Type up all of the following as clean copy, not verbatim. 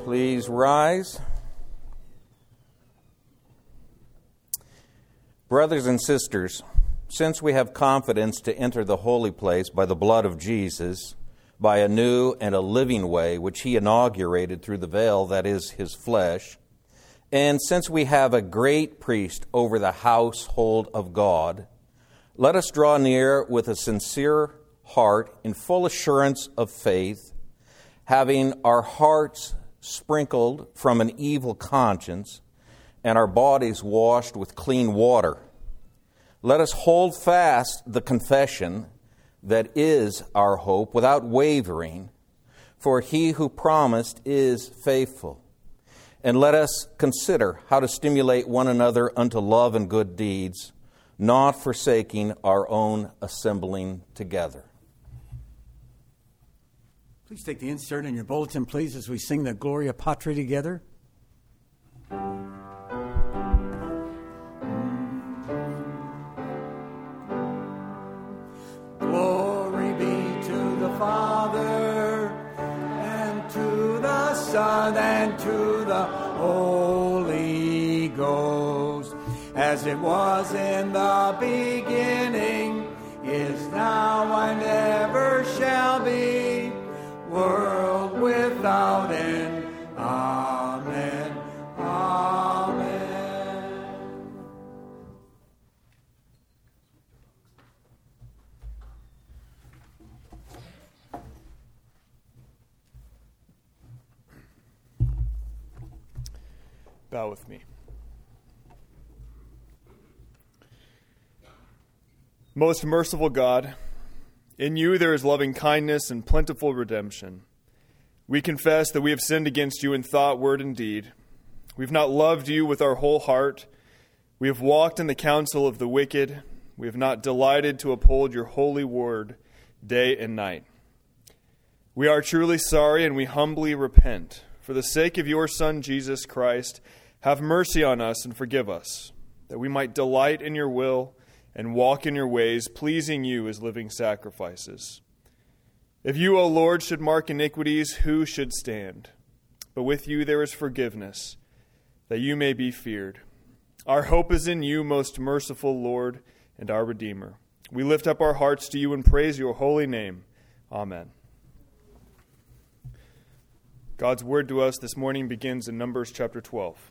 Please rise. Brothers and sisters, since we have confidence to enter the holy place by the blood of Jesus, by a new and a living way which he inaugurated through the veil, that is, his flesh, and since we have a great priest over the household of God, let us draw near with a sincere heart in full assurance of faith, having our hearts sprinkled from an evil conscience and our bodies washed with clean water. Let us hold fast the confession that is our hope without wavering, for he who promised is faithful. And let us consider how to stimulate one another unto love and good deeds, not forsaking our own assembling together. Please take the insert in your bulletin, please, as we sing the Gloria Patri together. Glory be to the Father, and to the Son, and to the Holy Ghost, as it was in the beginning, is now, and ever shall be, world without end. Amen. Amen. Bow with me. Most merciful God, in you there is loving kindness and plentiful redemption. We confess that we have sinned against you in thought, word, and deed. We have not loved you with our whole heart. We have walked in the counsel of the wicked. We have not delighted to uphold your holy word day and night. We are truly sorry, and we humbly repent. For the sake of your Son, Jesus Christ, have mercy on us and forgive us, that we might delight in your will and walk in your ways, pleasing you as living sacrifices. If you, O Lord, should mark iniquities, who should stand? But with you there is forgiveness, that you may be feared. Our hope is in you, most merciful Lord and our Redeemer. We lift up our hearts to you and praise your holy name. Amen. God's word to us this morning begins in Numbers chapter 12.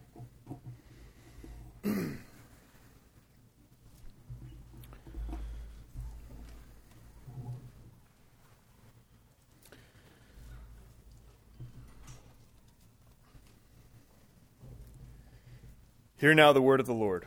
Hear now the word of the Lord.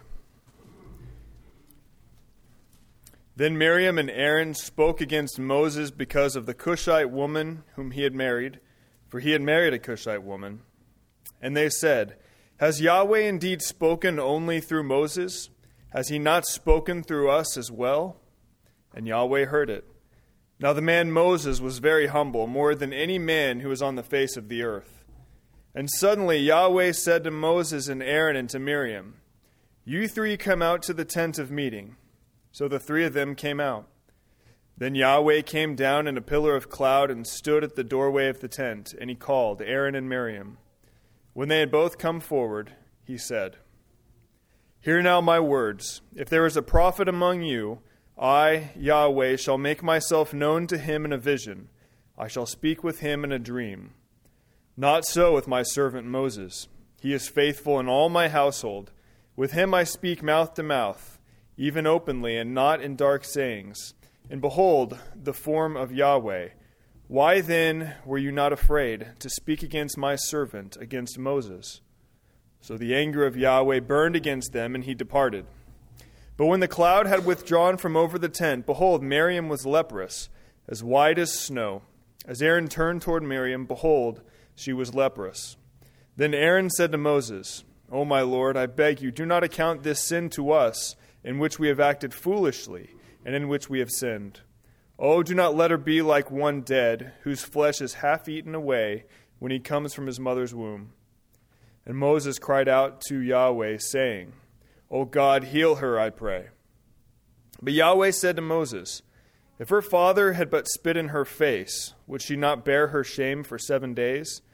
Then Miriam and Aaron spoke against Moses because of the Cushite woman whom he had married, for he had married a Cushite woman. And they said, Has Yahweh indeed spoken only through Moses? Has he not spoken through us as well? And Yahweh heard it. Now the man Moses was very humble, more than any man who was on the face of the earth. And suddenly Yahweh said to Moses and Aaron and to Miriam, You three come out to the tent of meeting. So the three of them came out. Then Yahweh came down in a pillar of cloud and stood at the doorway of the tent, and he called Aaron and Miriam. When they had both come forward, he said, Hear now my words. If there is a prophet among you, I, Yahweh, shall make myself known to him in a vision. I shall speak with him in a dream. Not so with my servant Moses. He is faithful in all my household. With him I speak mouth to mouth, even openly, and not in dark sayings. And behold, the form of Yahweh. Why then were you not afraid to speak against my servant, against Moses? So the anger of Yahweh burned against them, and he departed. But when the cloud had withdrawn from over the tent, behold, Miriam was leprous, as white as snow. As Aaron turned toward Miriam, behold, she was leprous. Then Aaron said to Moses, O my Lord, I beg you, do not account this sin to us, in which we have acted foolishly, and in which we have sinned. Oh, do not let her be like one dead, whose flesh is half eaten away when he comes from his mother's womb. And Moses cried out to Yahweh, saying, O God, heal her, I pray. But Yahweh said to Moses, If her father had but spit in her face, would she not bear her shame for 7 days?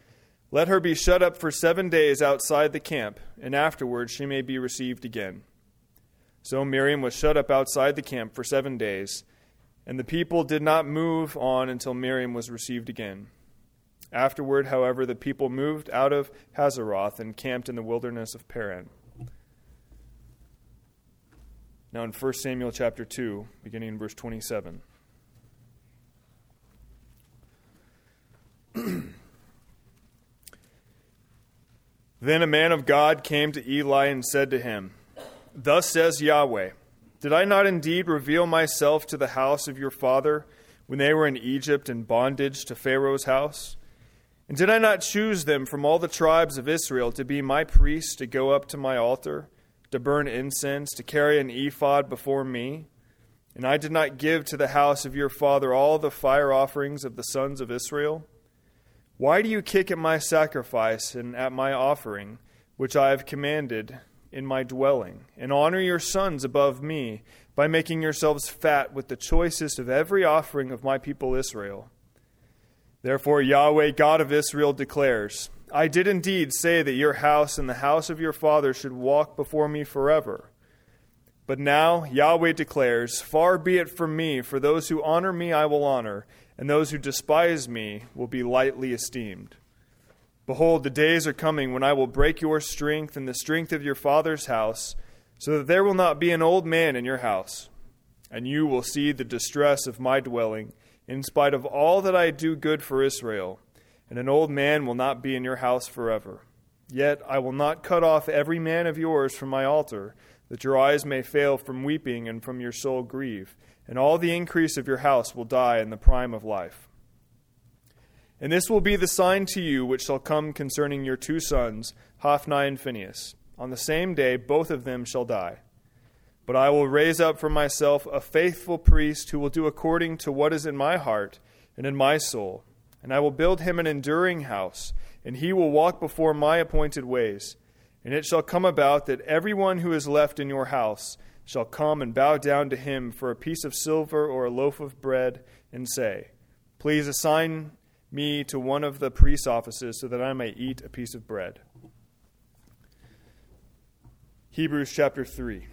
Let her be shut up for 7 days outside the camp, and afterwards she may be received again." So Miriam was shut up outside the camp for 7 days, and the people did not move on until Miriam was received again. Afterward, however, the people moved out of Hazeroth and camped in the wilderness of Paran. Now in 1 Samuel chapter 2, beginning in verse 27. Then a man of God came to Eli and said to him, "Thus says Yahweh, did I not indeed reveal myself to the house of your father when they were in Egypt in bondage to Pharaoh's house? And did I not choose them from all the tribes of Israel to be my priests, to go up to my altar, to burn incense, to carry an ephod before me? And I did not give to the house of your father all the fire offerings of the sons of Israel? Why do you kick at my sacrifice and at my offering, which I have commanded in my dwelling, and honor your sons above me by making yourselves fat with the choicest of every offering of my people Israel? Therefore Yahweh, God of Israel, declares, I did indeed say that your house and the house of your father should walk before me forever. But now Yahweh declares, far be it from me, for those who honor me I will honor, and those who despise me will be lightly esteemed. Behold, the days are coming when I will break your strength and the strength of your father's house, so that there will not be an old man in your house. And you will see the distress of my dwelling, in spite of all that I do good for Israel, and an old man will not be in your house forever. Yet I will not cut off every man of yours from my altar, that your eyes may fail from weeping and from your soul grieve, and all the increase of your house will die in the prime of life. And this will be the sign to you which shall come concerning your two sons, Hophni and Phinehas. On the same day both of them shall die. But I will raise up for myself a faithful priest who will do according to what is in my heart and in my soul. And I will build him an enduring house, and he will walk before my appointed ways. And it shall come about that everyone who is left in your house shall come and bow down to him for a piece of silver or a loaf of bread, and say, Please assign me to one of the priest's offices so that I may eat a piece of bread. Hebrews chapter 3.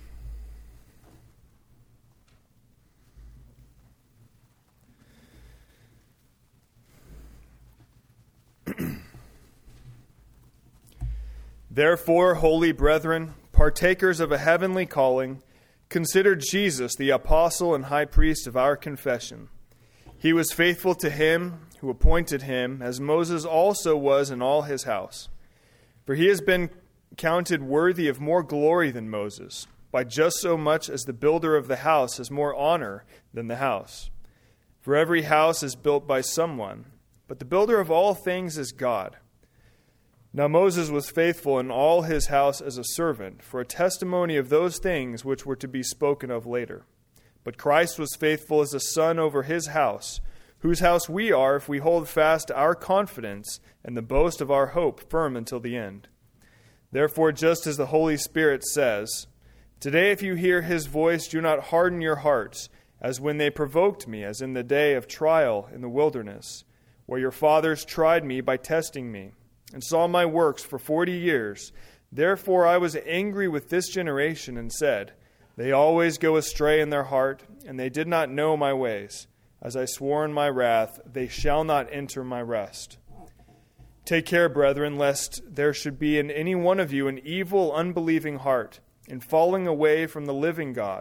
Therefore, holy brethren, partakers of a heavenly calling, consider Jesus the apostle and high priest of our confession. He was faithful to him who appointed him, as Moses also was in all his house. For he has been counted worthy of more glory than Moses, by just so much as the builder of the house has more honor than the house. For every house is built by someone, but the builder of all things is God. Now Moses was faithful in all his house as a servant, for a testimony of those things which were to be spoken of later. But Christ was faithful as a son over his house, whose house we are if we hold fast our confidence and the boast of our hope firm until the end. Therefore, just as the Holy Spirit says, Today if you hear his voice, do not harden your hearts, as when they provoked me, as in the day of trial in the wilderness, where your fathers tried me by testing me, and saw my works for 40 years. Therefore I was angry with this generation and said, They always go astray in their heart, and they did not know my ways. As I swore in my wrath, they shall not enter my rest. Take care, brethren, lest there should be in any one of you an evil, unbelieving heart, in falling away from the living God.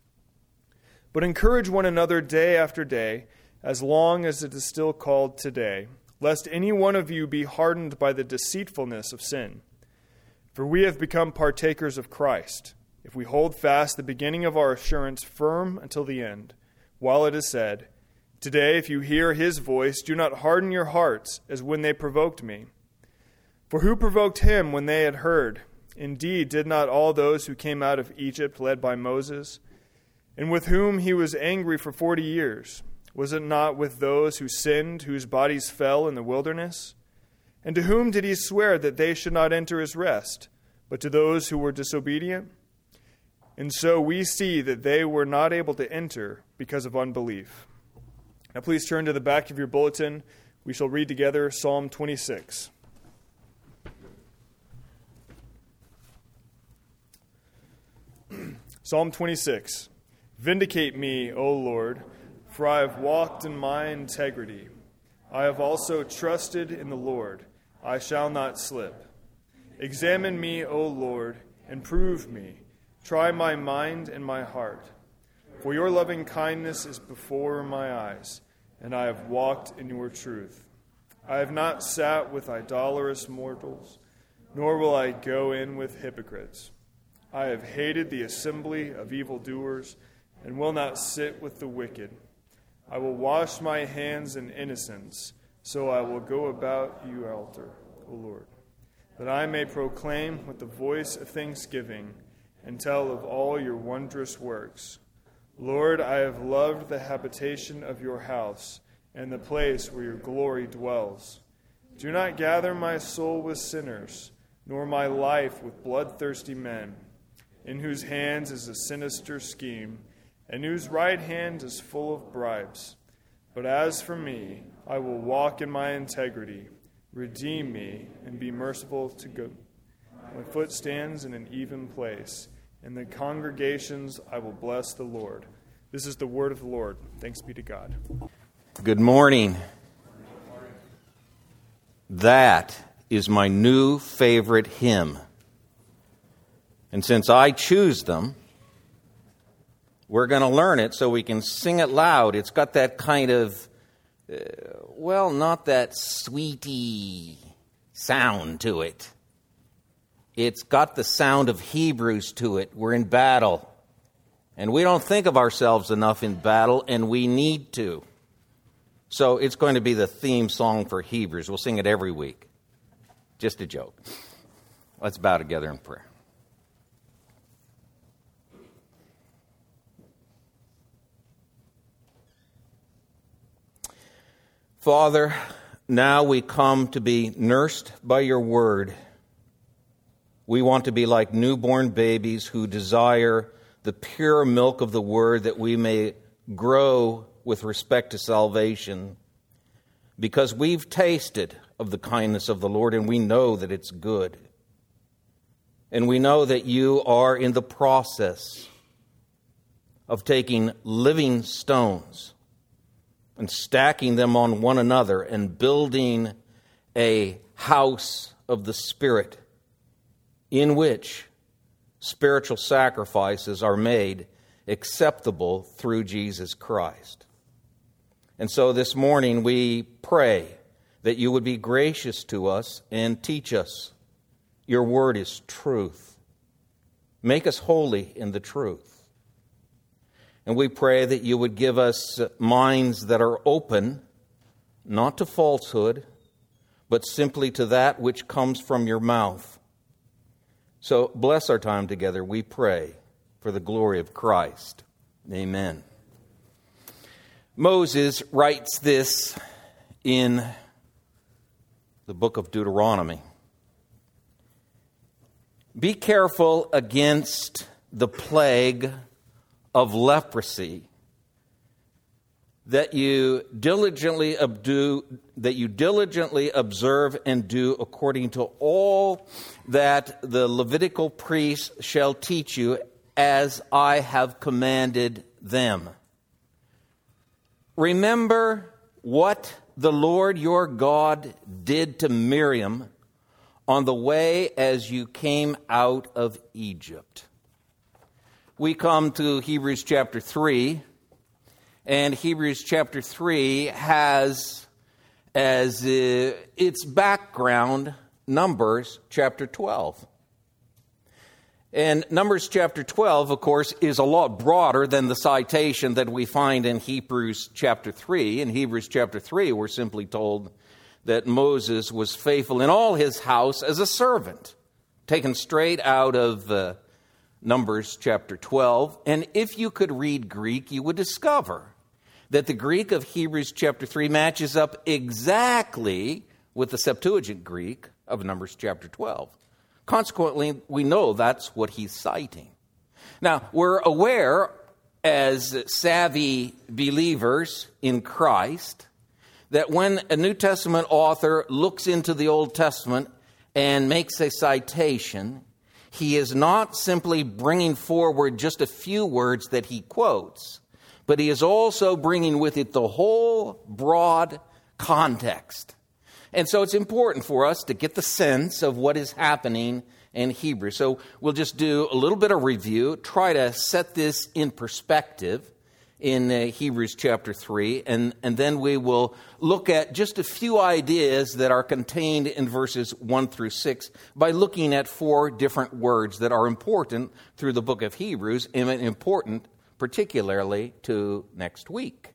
But encourage one another day after day, as long as it is still called today, lest any one of you be hardened by the deceitfulness of sin. For we have become partakers of Christ, if we hold fast the beginning of our assurance firm until the end, while it is said, Today, if you hear his voice, do not harden your hearts, as when they provoked me. For who provoked him when they had heard? Indeed, did not all those who came out of Egypt led by Moses, and with whom he was angry for 40 years? Was it not with those who sinned, whose bodies fell in the wilderness? And to whom did he swear that they should not enter his rest, but to those who were disobedient? And so we see that they were not able to enter because of unbelief. Now please turn to the back of your bulletin. We shall read together Psalm 26. Psalm 26. Vindicate me, O Lord, for I have walked in my integrity. I have also trusted in the Lord. I shall not slip. Examine me, O Lord, and prove me. Try my mind and my heart. For your loving kindness is before my eyes, and I have walked in your truth. I have not sat with idolatrous mortals, nor will I go in with hypocrites. I have hated the assembly of evildoers, and will not sit with the wicked. I will wash my hands in innocence, so I will go about your altar, O Lord, that I may proclaim with the voice of thanksgiving and tell of all your wondrous works. Lord, I have loved the habitation of your house and the place where your glory dwells. Do not gather my soul with sinners, nor my life with bloodthirsty men, in whose hands is a sinister scheme, and whose right hand is full of bribes. But as for me, I will walk in my integrity. Redeem me and be merciful to good. My foot stands in an even place. In the congregations I will bless the Lord. This is the word of the Lord. Thanks be to God. Good morning. That is my new favorite hymn. And since I choose them, we're going to learn it so we can sing it loud. It's got that kind of, not that sweety sound to it. It's got the sound of Hebrews to it. We're in battle. And we don't think of ourselves enough in battle, and we need to. So it's going to be the theme song for Hebrews. We'll sing it every week. Just a joke. Let's bow together in prayer. Father, now we come to be nursed by your word. We want to be like newborn babies who desire the pure milk of the word that we may grow with respect to salvation, because we've tasted of the kindness of the Lord and we know that it's good. And we know that you are in the process of taking living stones and stacking them on one another and building a house of the Spirit in which spiritual sacrifices are made acceptable through Jesus Christ. And so this morning we pray that you would be gracious to us and teach us. Your word is truth. Make us holy in the truth. And we pray that you would give us minds that are open, not to falsehood, but simply to that which comes from your mouth. So bless our time together, we pray, for the glory of Christ. Amen. Moses writes this in the book of Deuteronomy. Be careful against the plague of leprosy, that you diligently observe and do according to all that the Levitical priests shall teach you, as I have commanded them. Remember what the Lord your God did to Miriam on the way as you came out of Egypt. We come to Hebrews chapter 3, and Hebrews chapter 3 has as its background Numbers chapter 12. And Numbers chapter 12, of course, is a lot broader than the citation that we find in Hebrews chapter 3. In Hebrews chapter 3, we're simply told that Moses was faithful in all his house as a servant, taken straight out of Numbers chapter 12. And if you could read Greek, you would discover that the Greek of Hebrews chapter 3 matches up exactly with the Septuagint Greek of Numbers chapter 12. Consequently, we know that's what he's citing. Now, we're aware as savvy believers in Christ that when a New Testament author looks into the Old Testament and makes a citation, he is not simply bringing forward just a few words that he quotes, but he is also bringing with it the whole broad context. And so it's important for us to get the sense of what is happening in Hebrews. So we'll just do a little bit of review, try to set this in perspective in Hebrews chapter 3, and then we will look at just a few ideas that are contained in verses 1 through 6 by looking at 4 different words that are important through the book of Hebrews, and important particularly to next week.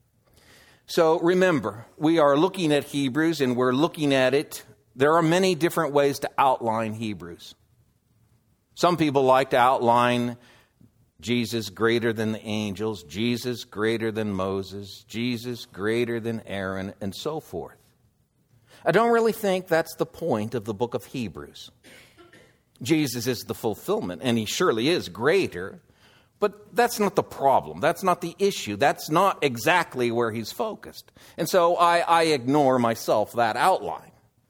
So remember, we are looking at Hebrews, and we're looking at it. There are many different ways to outline Hebrews. Some people like to outline Jesus greater than the angels, Jesus greater than Moses, Jesus greater than Aaron, and so forth. I don't really think that's the point of the book of Hebrews. Jesus is the fulfillment, and he surely is greater, but that's not the problem. That's not the issue. That's not exactly where he's focused. And so I ignore myself that outline.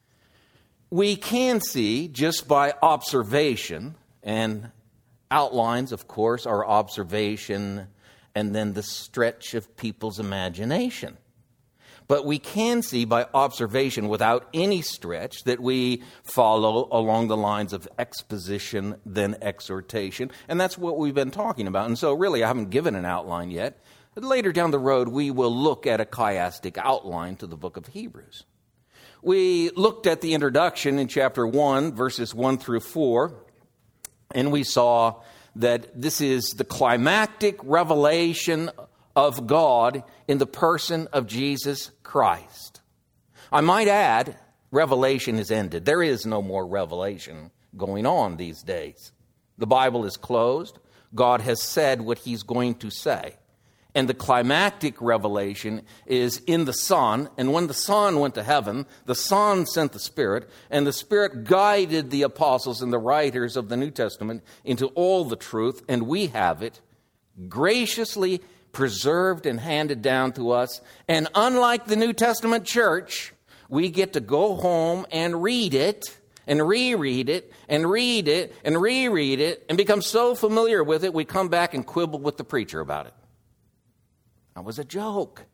We can see just by observation, and outlines, of course, are observation and then the stretch of people's imagination. But we can see by observation without any stretch that we follow along the lines of exposition, then exhortation. And that's what we've been talking about. And so really, I haven't given an outline yet. But later down the road, we will look at a chiastic outline to the book of Hebrews. We looked at the introduction in chapter 1, verses 1 through 4, and we saw that this is the climactic revelation of God in the person of Jesus Christ. I might add, revelation has ended. There is no more revelation going on these days. The Bible is closed. God has said what he's going to say. And the climactic revelation is in the Son. And when the Son went to heaven, the Son sent the Spirit, and the Spirit guided the apostles and the writers of the New Testament into all the truth, and we have it graciously preserved and handed down to us. And unlike the New Testament church, we get to go home and read it, and reread it, and read it, and reread it, and become so familiar with it, we come back and quibble with the preacher about it. That was a joke.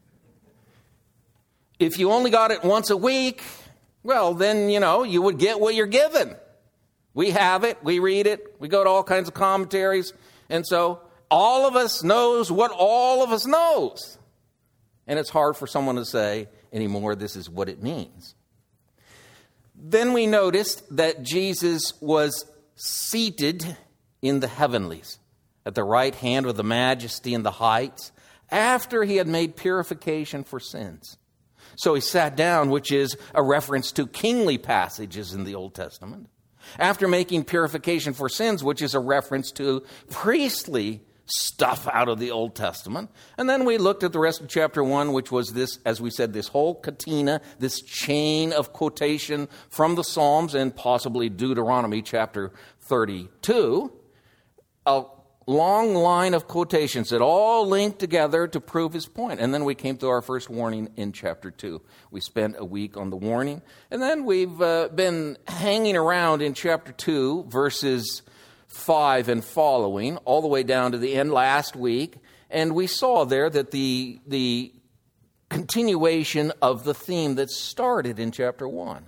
If you only got it once a week, well, then, you would get what you're given. We have it, we read it, we go to all kinds of commentaries, and so all of us knows what all of us knows. And it's hard for someone to say anymore, this is what it means. Then we noticed that Jesus was seated in the heavenlies, at the right hand of the majesty in the heights, after he had made purification for sins. So he sat down, which is a reference to kingly passages in the Old Testament. After making purification for sins, which is a reference to priestly stuff out of the Old Testament. And then we looked at the rest of chapter 1, which was this, as we said, this whole katina, this chain of quotation from the Psalms and possibly Deuteronomy chapter 32. A long line of quotations that all link together to prove his point. And then we came to our first warning in chapter 2. We spent a week on the warning. And then we've been hanging around in chapter 2, verses 5 and following, all the way down to the end last week. And we saw there that the continuation of the theme that started in chapter 1.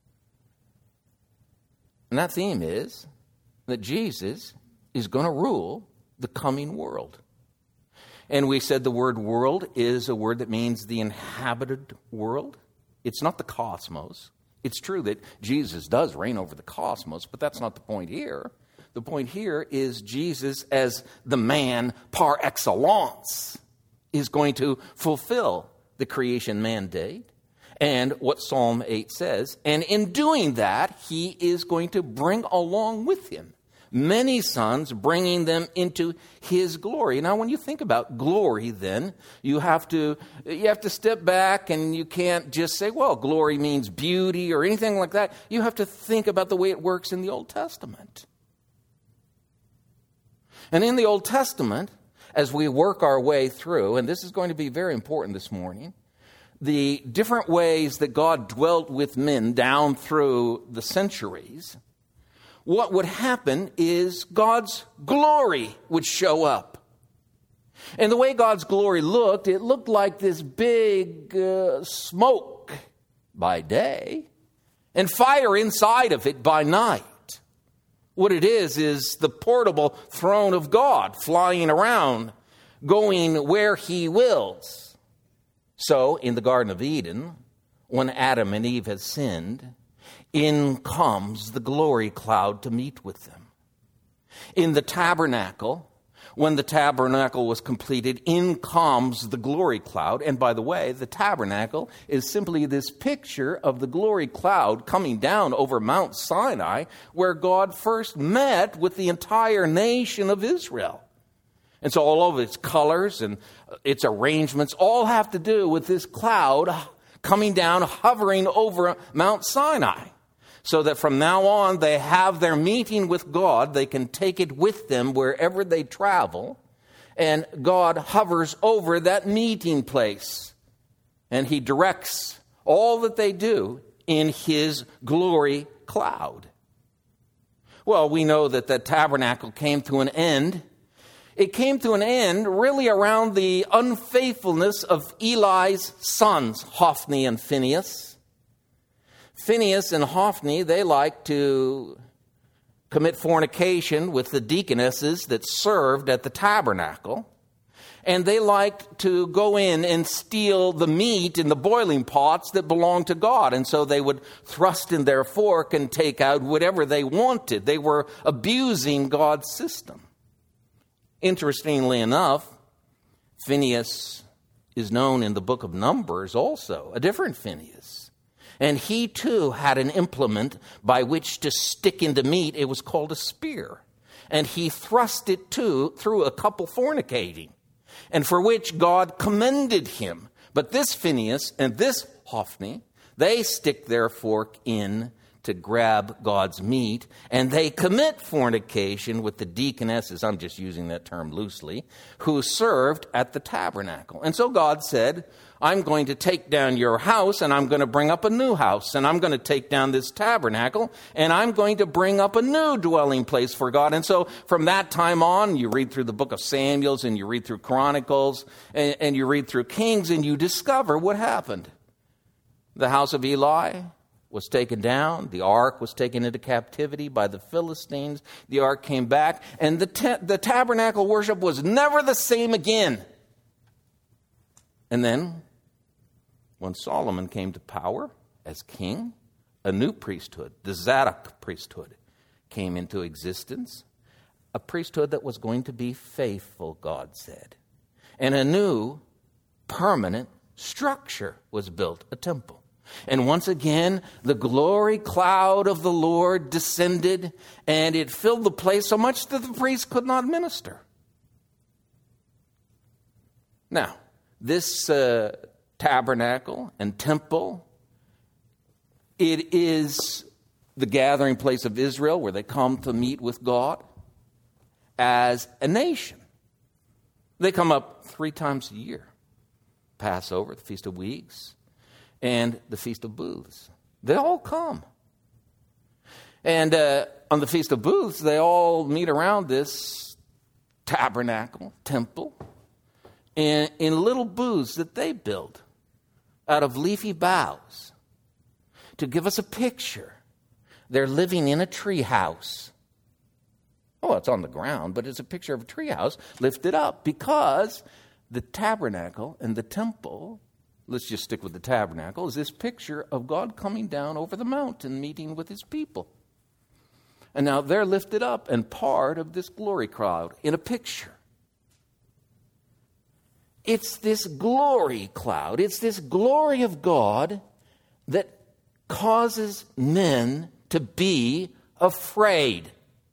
And that theme is that Jesus is going to rule the coming world. And we said the word world is a word that means the inhabited world. It's not the cosmos. It's true that Jesus does reign over the cosmos, but that's not the point here. The point here is Jesus, as the man par excellence, is going to fulfill the creation mandate and what Psalm 8 says. And in doing that, he is going to bring along with him many sons, bringing them into his glory. Now, when you think about glory, then, you have to step back, and you can't just say, well, glory means beauty or anything like that. You have to think about the way it works in the Old Testament. And in the Old Testament, as we work our way through, and this is going to be very important this morning, the different ways that God dwelt with men down through the centuries what would happen is God's glory would show up. And the way God's glory looked, it looked like this big smoke by day and fire inside of it by night. What it is the portable throne of God flying around, going where he wills. So, in the Garden of Eden, when Adam and Eve had sinned, in comes the glory cloud to meet with them. In the tabernacle, when the tabernacle was completed, in comes the glory cloud. And by the way, the tabernacle is simply this picture of the glory cloud coming down over Mount Sinai, where God first met with the entire nation of Israel. And so all of its colors and its arrangements all have to do with this cloud coming down, hovering over Mount Sinai. So that from now on, they have their meeting with God. They can take it with them wherever they travel. And God hovers over that meeting place. And he directs all that they do in his glory cloud. Well, we know that the tabernacle came to an end. It came to an end really around the unfaithfulness of Eli's sons, Hophni and Phinehas. Phinehas and Hophni, they like to commit fornication with the deaconesses that served at the tabernacle. And they liked to go in and steal the meat in the boiling pots that belonged to God. And so they would thrust in their fork and take out whatever they wanted. They were abusing God's system. Interestingly enough, Phinehas is known in the book of Numbers also, a different Phinehas. And he too had an implement by which to stick into meat. It was called a spear. And he thrust it through a couple fornicating, and for which God commended him. But this Phinehas and this Hophni, they stick their fork in to grab God's meat, and they commit fornication with the deaconesses, I'm just using that term loosely, who served at the tabernacle. And so God said, I'm going to take down your house, and I'm going to bring up a new house, and I'm going to take down this tabernacle, and I'm going to bring up a new dwelling place for God. And so from that time on, you read through the book of Samuel, and you read through Chronicles, and you read through Kings, and you discover what happened. The house of Eli was taken down. The ark was taken into captivity by the Philistines. The ark came back, and the tabernacle worship was never the same again. And then, when Solomon came to power as king, a new priesthood, the Zadok priesthood, came into existence. A priesthood that was going to be faithful, God said. And a new permanent structure was built, a temple. And once again, the glory cloud of the Lord descended, and it filled the place so much that the priest could not minister. Now, this tabernacle and temple, it is the gathering place of Israel where they come to meet with God as a nation. They come up 3 times a year. Passover, the Feast of Weeks, and the Feast of Booths. They all come. And on the Feast of Booths, they all meet around this tabernacle, temple, in little booths that they build out of leafy boughs to give us a picture. They're living in a tree house. Oh, it's on the ground, but it's a picture of a tree house lifted up because the tabernacle and the temple, let's just stick with the tabernacle, is this picture of God coming down over the mountain, meeting with his people. And now they're lifted up and part of this glory cloud in a picture. It's this glory cloud, it's this glory of God that causes men to be afraid.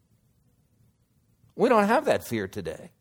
We don't have that fear today.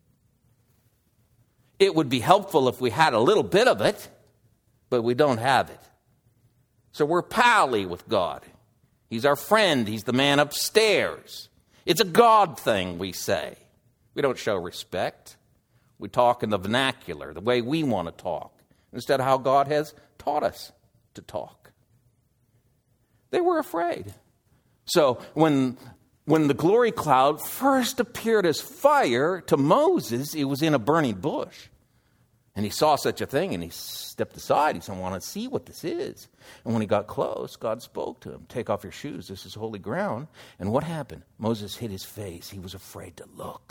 It would be helpful if we had a little bit of it, but we don't have it. So we're pally with God. He's our friend. He's the man upstairs. It's a God thing, we say. We don't show respect. We talk in the vernacular, the way we want to talk, instead of how God has taught us to talk. They were afraid. So when when the glory cloud first appeared as fire to Moses, it was in a burning bush. And he saw such a thing, and he stepped aside. He said, I want to see what this is. And when he got close, God spoke to him, take off your shoes. This is holy ground. And what happened? Moses hid his face. He was afraid to look.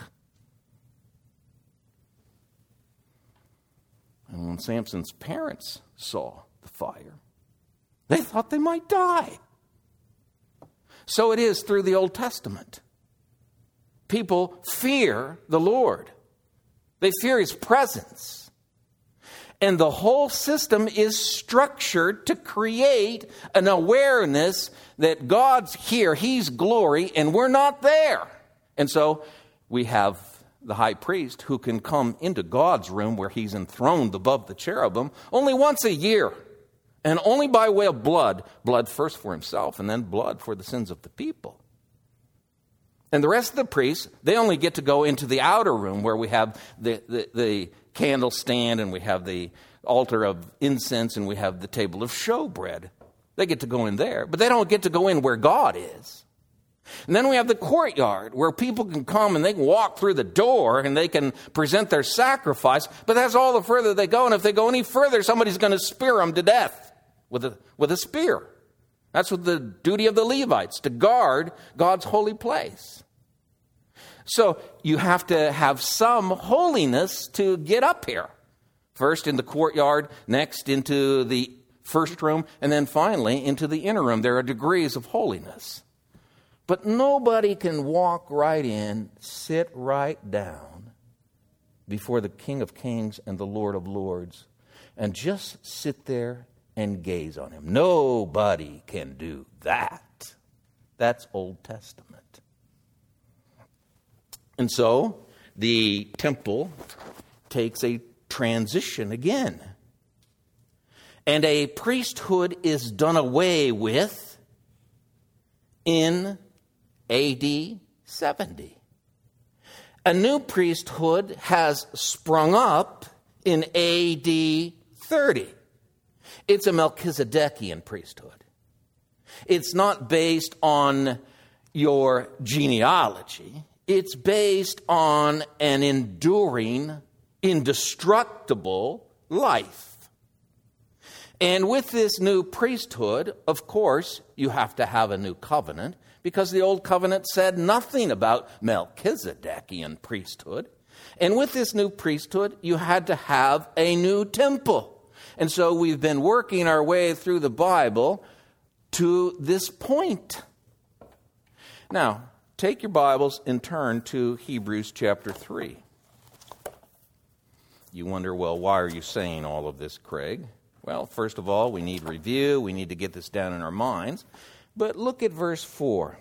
And when Samson's parents saw the fire, they thought they might die. So it is through the Old Testament. People fear the Lord. They fear his presence. And the whole system is structured to create an awareness that God's here, he's glory, and we're not there. And so we have the high priest who can come into God's room where he's enthroned above the cherubim only once a year. And only by way of blood first for himself and then blood for the sins of the people. And the rest of the priests, they only get to go into the outer room where we have the candle stand and we have the altar of incense and we have the table of showbread. They get to go in there, but they don't get to go in where God is. And then we have the courtyard where people can come and they can walk through the door and they can present their sacrifice, but that's all the further they go. And if they go any further, somebody's going to spear them to death with a spear. That's what the duty of the Levites, to guard God's holy place. So you have to have some holiness to get up here. First in the courtyard, next into the first room, and then finally into the inner room. There are degrees of holiness. But nobody can walk right in, sit right down before the King of Kings and the Lord of Lords and just sit there and gaze on him. Nobody can do that. That's Old Testament. And so the temple takes a transition again. And a priesthood is done away with in AD 70. A new priesthood has sprung up in AD 30. It's a Melchizedekian priesthood. It's not based on your genealogy. It's based on an enduring, indestructible life. And with this new priesthood, of course, you have to have a new covenant, because the old covenant said nothing about Melchizedekian priesthood. And with this new priesthood, you had to have a new temple. And so we've been working our way through the Bible to this point. Now, take your Bibles and turn to Hebrews chapter 3. You wonder, well, why are you saying all of this, Craig? Well, first of all, we need review. We need to get this down in our minds. But look at verse 4.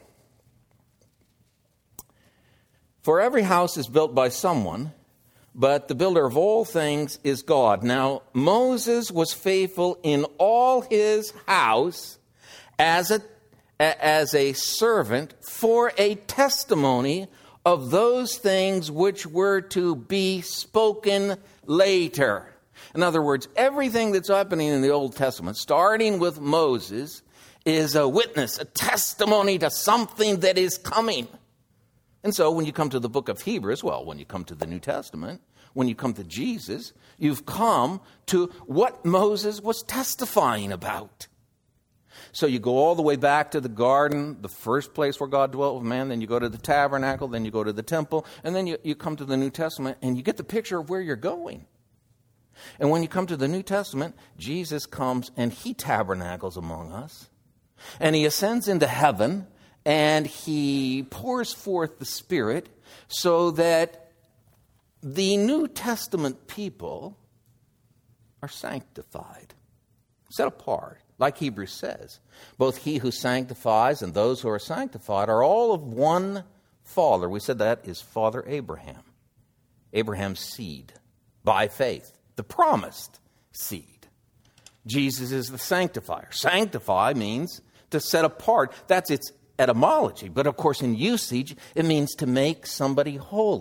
For every house is built by someone, but the builder of all things is God. Now, Moses was faithful in all his house as a servant for a testimony of those things which were to be spoken later. In other words, everything that's happening in the Old Testament, starting with Moses, is a witness, a testimony to something that is coming. And so when you come to the book of Hebrews, well, when you come to the New Testament, when you come to Jesus, you've come to what Moses was testifying about. So you go all the way back to the garden, the first place where God dwelt with man, then you go to the tabernacle, then you go to the temple, and then you come to the New Testament, and you get the picture of where you're going. And when you come to the New Testament, Jesus comes and he tabernacles among us, and he ascends into heaven, and he pours forth the Spirit so that the New Testament people are sanctified, set apart. Like Hebrews says, both he who sanctifies and those who are sanctified are all of one father. We said that is Father Abraham, Abraham's seed, by faith, the promised seed. Jesus is the sanctifier. Sanctify means to set apart. That's its etymology. But of course, in usage, it means to make somebody holy.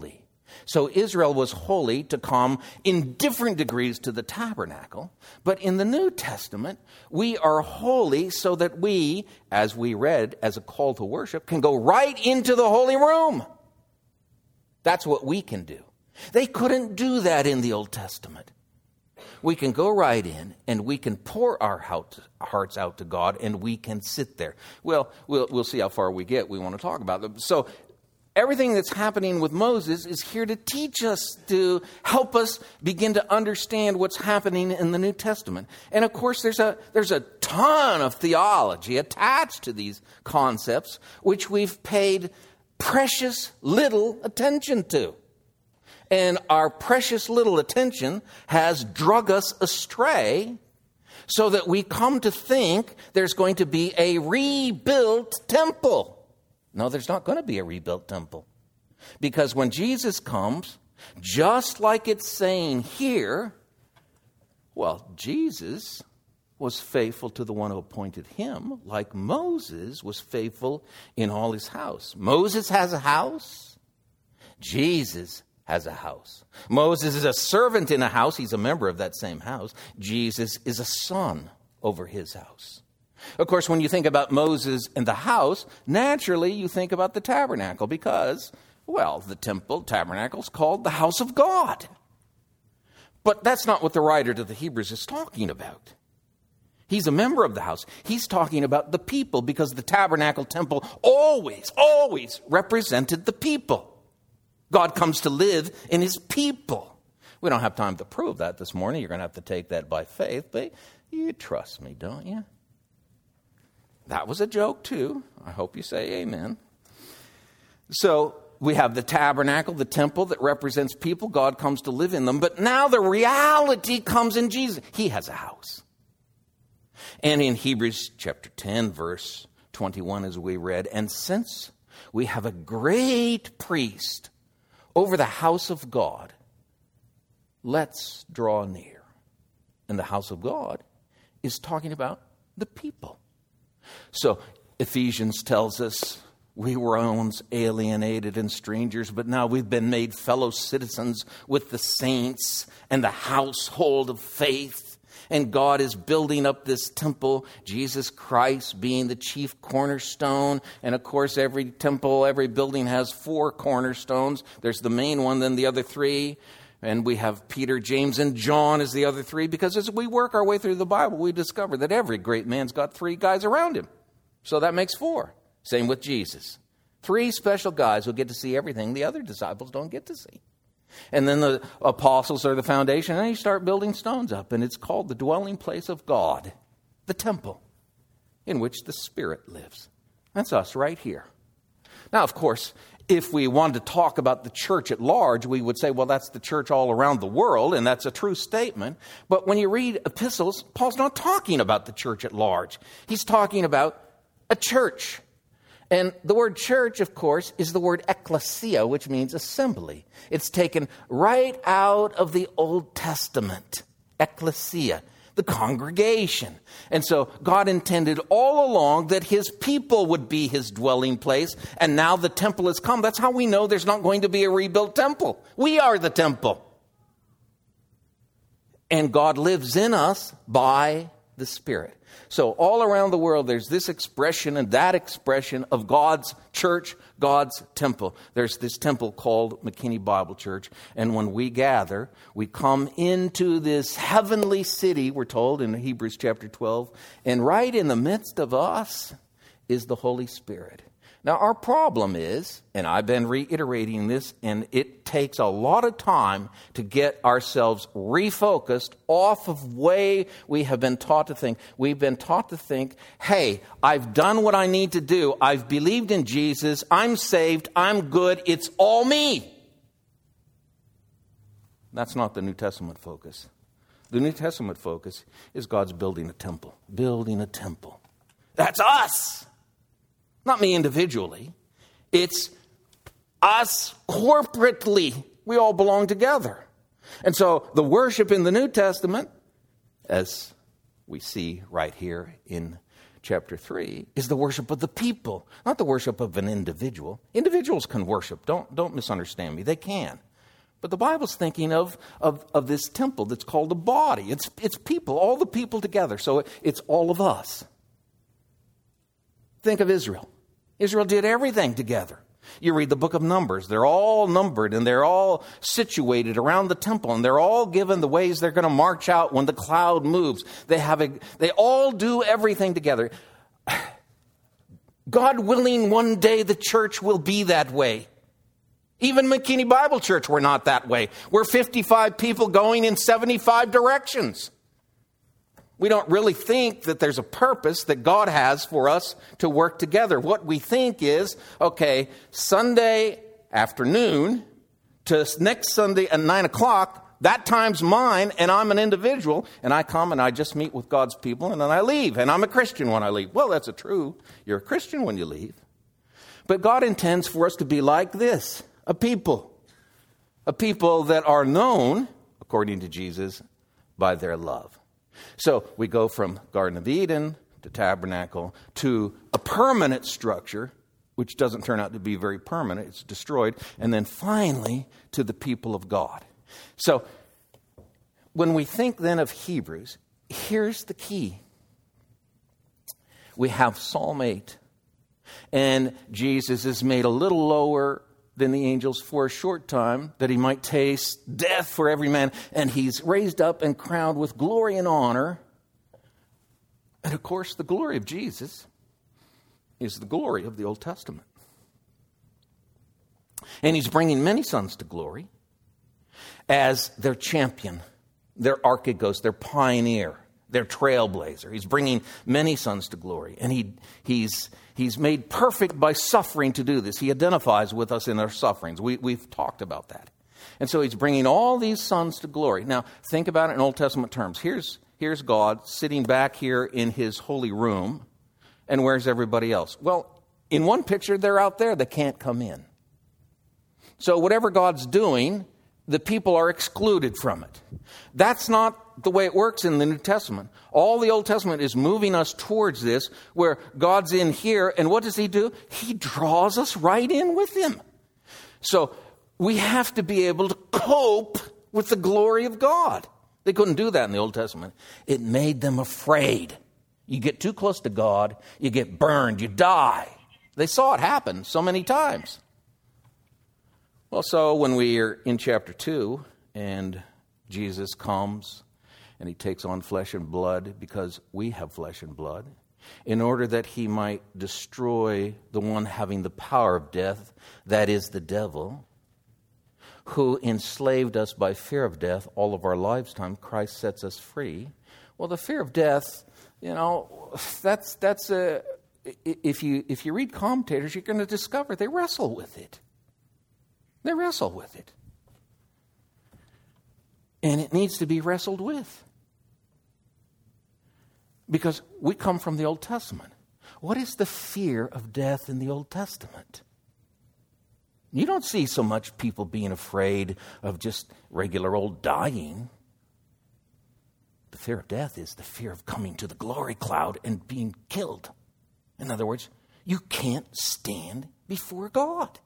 So Israel was holy to come in different degrees to the tabernacle. But in the New Testament, we are holy so that we, as we read as a call to worship, can go right into the holy room. That's what we can do. They couldn't do that in the Old Testament. We can go right in and we can pour our hearts out to God and we can sit there. Well, we'll see how far we get. We want to talk about them. So everything that's happening with Moses is here to teach us, to help us begin to understand what's happening in the New Testament. And of course, there's a ton of theology attached to these concepts, which we've paid precious little attention to. And our precious little attention has drug us astray so that we come to think there's going to be a rebuilt temple. No, there's not going to be a rebuilt temple. Because when Jesus comes, just like it's saying here, well, Jesus was faithful to the one who appointed him, like Moses was faithful in all his house. Moses has a house. Jesus has a house. Moses is a servant in a house. He's a member of that same house. Jesus is a son over his house. Of course, when you think about Moses and the house, naturally you think about the tabernacle because, well, the tabernacle is called the house of God. But that's not what the writer to the Hebrews is talking about. He's a member of the house. He's talking about the people because the tabernacle temple always represented the people. God comes to live in his people. We don't have time to prove that this morning. You're going to have to take that by faith, but you trust me, don't you? That was a joke too. I hope you say amen. So we have the tabernacle, the temple that represents people. God comes to live in them. But now the reality comes in Jesus. He has a house. And in Hebrews chapter 10, verse 21, as we read, and since we have a great priest over the house of God, let's draw near. And the house of God is talking about the people. So Ephesians tells us we were once alienated and strangers, but now we've been made fellow citizens with the saints and the household of faith. And God is building up this temple, Jesus Christ being the chief cornerstone. And of course, every temple, every building has 4 cornerstones. There's the main one, then the other 3. And we have Peter, James, and John as the other 3. Because as we work our way through the Bible, we discover that every great man's got 3 guys around him. So that makes 4. Same with Jesus. 3 special guys who get to see everything the other disciples don't get to see. And then the apostles are the foundation, and you start building stones up, and it's called the dwelling place of God, the temple in which the Spirit lives. That's us right here. Now, of course, if we wanted to talk about the church at large, we would say, well, that's the church all around the world, and that's a true statement. But when you read epistles, Paul's not talking about the church at large. He's talking about a church. And the word church, of course, is the word ekklesia, which means assembly. It's taken right out of the Old Testament. Ekklesia, the congregation. And so God intended all along that his people would be his dwelling place. And now the temple has come. That's how we know there's not going to be a rebuilt temple. We are the temple. And God lives in us by the Spirit. So all around the world, there's this expression and that expression of God's church, God's temple. There's this temple called McKinney Bible Church. And when we gather, we come into this heavenly city, we're told in Hebrews chapter 12. And right in the midst of us is the Holy Spirit. Now, our problem is, and I've been reiterating this, and it takes a lot of time to get ourselves refocused off of the way we have been taught to think. We've been taught to think, hey, I've done what I need to do. I've believed in Jesus. I'm saved. I'm good. It's all me. That's not the New Testament focus. The New Testament focus is God's building a temple. Building a temple. That's us. Not me individually. It's us corporately. We all belong together. And so the worship in the New Testament, as we see right here in chapter 3, is the worship of the people, not the worship of an individual. Individuals can worship. Don't misunderstand me. They can. But the Bible's thinking of this temple that's called a body. It's people, all the people together. So it's all of us. Think of Israel. Israel did everything together. You read the book of Numbers. They're all numbered and they're all situated around the temple. And they're all given the ways they're going to march out when the cloud moves. They all do everything together. God willing, one day the church will be that way. Even McKinney Bible Church, we're not that way. We're 55 people going in 75 directions. We don't really think that there's a purpose that God has for us to work together. What we think is, okay, Sunday afternoon to next Sunday at 9 o'clock, that time's mine, and I'm an individual, and I come and I just meet with God's people, and then I leave, and I'm a Christian when I leave. Well, that's true. You're a Christian when you leave. But God intends for us to be like this, a people that are known, according to Jesus, by their love. So we go from Garden of Eden to tabernacle to a permanent structure, which doesn't turn out to be very permanent. It's destroyed. And then finally to the people of God. So when we think then of Hebrews, here's the key. We have Psalm 8. And Jesus is made a little lower than the angels for a short time, that he might taste death for every man. And he's raised up and crowned with glory and honor. And of course, the glory of Jesus is the glory of the Old Testament. And he's bringing many sons to glory as their champion, their archegos, their pioneer, their trailblazer. He's bringing many sons to glory. And he's made perfect by suffering to do this. He identifies with us in our sufferings. We've talked about that. And so he's bringing all these sons to glory. Now, think about it in Old Testament terms. Here's God sitting back here in his holy room. And where's everybody else? Well, in one picture, they're out there. They can't come in. So whatever God's doing, the people are excluded from it. That's not the way it works in the New Testament. All the Old Testament is moving us towards this, where God's in here, and what does he do? He draws us right in with him. So we have to be able to cope with the glory of God. They couldn't do that in the Old Testament. It made them afraid. You get too close to God, you get burned, you die. They saw it happen so many times. Well, so when we are in chapter 2 and Jesus comes and he takes on flesh and blood because we have flesh and blood, in order that he might destroy the one having the power of death, that is the devil, who enslaved us by fear of death all of our lifetime. Christ sets us free. Well, the fear of death, that's if you read commentators, you're going to discover they wrestle with it. They wrestle with it. And it needs to be wrestled with. Because we come from the Old Testament. What is the fear of death in the Old Testament? You don't see so much people being afraid of just regular old dying. The fear of death is the fear of coming to the glory cloud and being killed. In other words, you can't stand before God.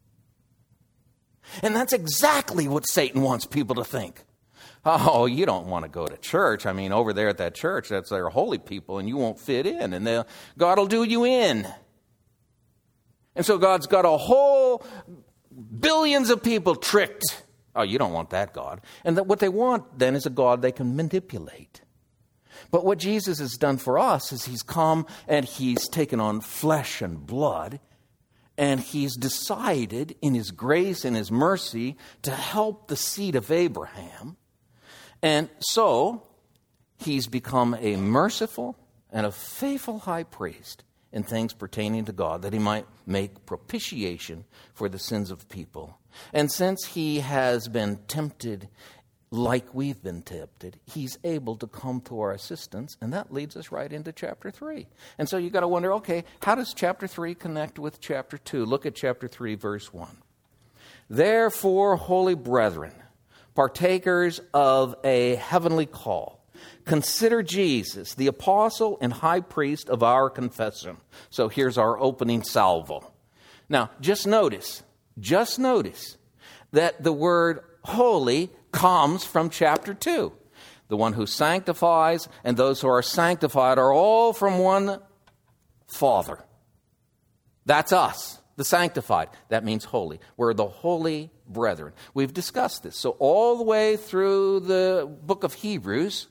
And that's exactly what Satan wants people to think. Oh, you don't want to go to church. I mean, over there at that church, that's their holy people, and you won't fit in, and God will do you in. And so God's got a whole billions of people tricked. Oh, you don't want that God. And what they want then is a God they can manipulate. But what Jesus has done for us is he's come and he's taken on flesh and blood, and he's decided in his grace and his mercy to help the seed of Abraham. And so he's become a merciful and a faithful high priest in things pertaining to God, that he might make propitiation for the sins of people. And since he has been tempted like we've been tempted, he's able to come to our assistance, and that leads us right into chapter 3. And so you got to wonder, okay, how does chapter 3 connect with chapter 2? Look at chapter 3, verse 1. Therefore, holy brethren, partakers of a heavenly call, consider Jesus, the apostle and high priest of our confession. So here's our opening salvo. Now, just notice that the word holy comes from chapter 2. The one who sanctifies and those who are sanctified are all from one Father. That's us, the sanctified. That means holy. We're the holy brethren. We've discussed this. So all the way through the book of Hebrews,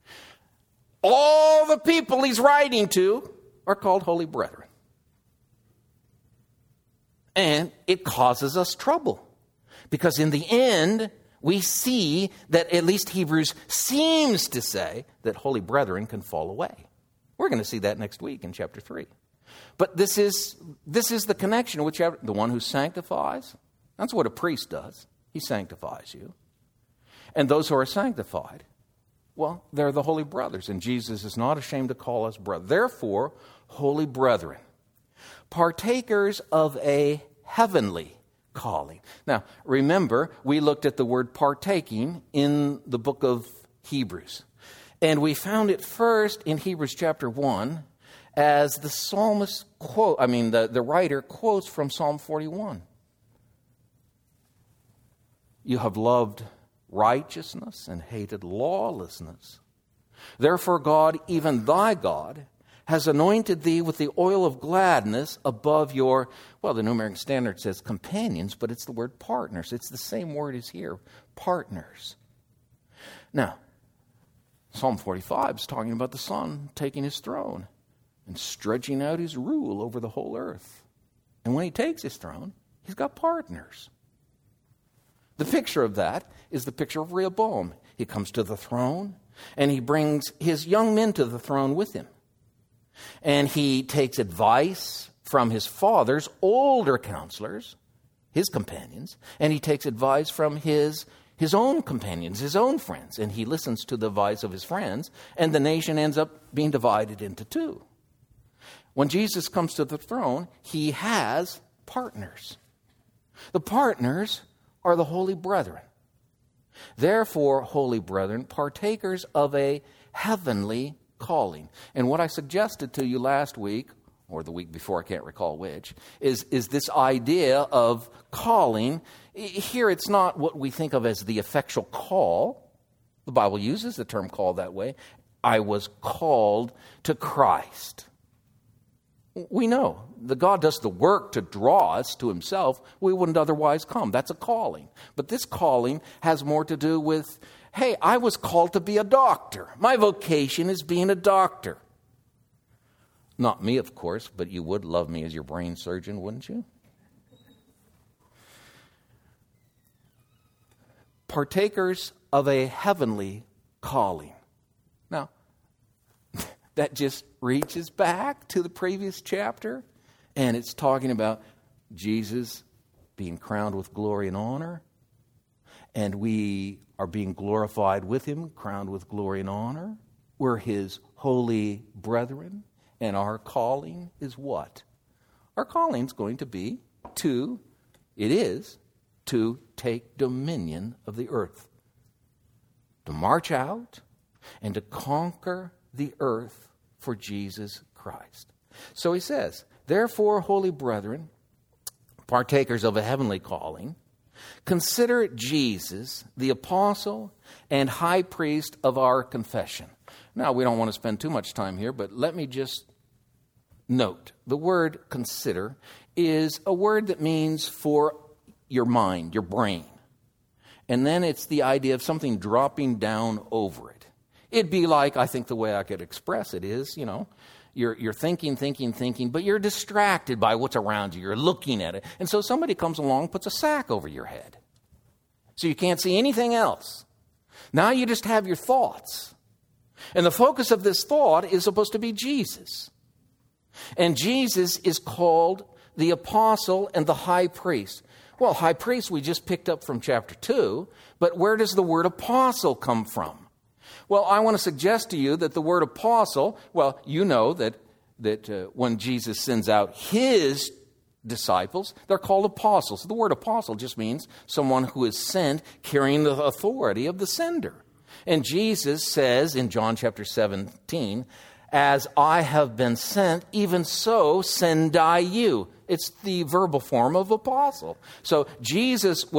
all the people he's writing to are called holy brethren. And it causes us trouble. Because in the end, we see that at least Hebrews seems to say that holy brethren can fall away. We're going to see that next week in chapter 3. But this is the connection with the one who sanctifies. That's what a priest does. He sanctifies you. And those who are sanctified, well, they're the holy brothers. And Jesus is not ashamed to call us brothers. Therefore, holy brethren, partakers of a heavenly calling. Now, remember, we looked at the word partaking in the book of Hebrews. And we found it first in Hebrews chapter 1 as the psalmist the writer quotes from Psalm 41. You have loved righteousness and hated lawlessness. Therefore God, even thy God, has anointed thee with the oil of gladness above your, the New American Standard says companions, but it's the word partners. It's the same word as here, partners. Now, Psalm 45 is talking about the Son taking his throne and stretching out his rule over the whole earth. And when he takes his throne, he's got partners. The picture of that is the picture of Rehoboam. He comes to the throne, and he brings his young men to the throne with him. And he takes advice from his father's older counselors, his companions, and he takes advice from his own companions, his own friends, and he listens to the advice of his friends, and the nation ends up being divided into two. When Jesus comes to the throne, he has partners. The partners are the holy brethren. Therefore, holy brethren, partakers of a heavenly calling. And what I suggested to you last week, or the week before, I can't recall which, is this idea of calling. Here it's not what we think of as the effectual call. The Bible uses the term call that way. I was called to Christ. We know that God does the work to draw us to himself. We wouldn't otherwise come. That's a calling. But this calling has more to do with, hey, I was called to be a doctor. My vocation is being a doctor. Not me, of course, but you would love me as your brain surgeon, wouldn't you? Partakers of a heavenly calling. Now, that just reaches back to the previous chapter, and it's talking about Jesus being crowned with glory and honor, and we are being glorified with him, crowned with glory and honor. We're his holy brethren, and our calling is what? Our calling is going to be to take dominion of the earth, to march out and to conquer the earth for Jesus Christ. So he says, therefore, holy brethren, partakers of a heavenly calling, consider Jesus, the apostle and high priest of our confession. Now, we don't want to spend too much time here, but let me just note, the word consider is a word that means for your mind, your brain. And then it's the idea of something dropping down over it. It'd be like, I think the way I could express it is, you're thinking, but you're distracted by what's around you. You're looking at it. And so somebody comes along and puts a sack over your head. So you can't see anything else. Now you just have your thoughts. And the focus of this thought is supposed to be Jesus. And Jesus is called the apostle and the high priest. Well, high priest we just picked up from chapter 2, but where does the word apostle come from? Well, I want to suggest to you that the word apostle, you know that when Jesus sends out his disciples, they're called apostles. The word apostle just means someone who is sent carrying the authority of the sender. And Jesus says in John chapter 17, as I have been sent, even so send I you. It's the verbal form of apostle. So Jesus was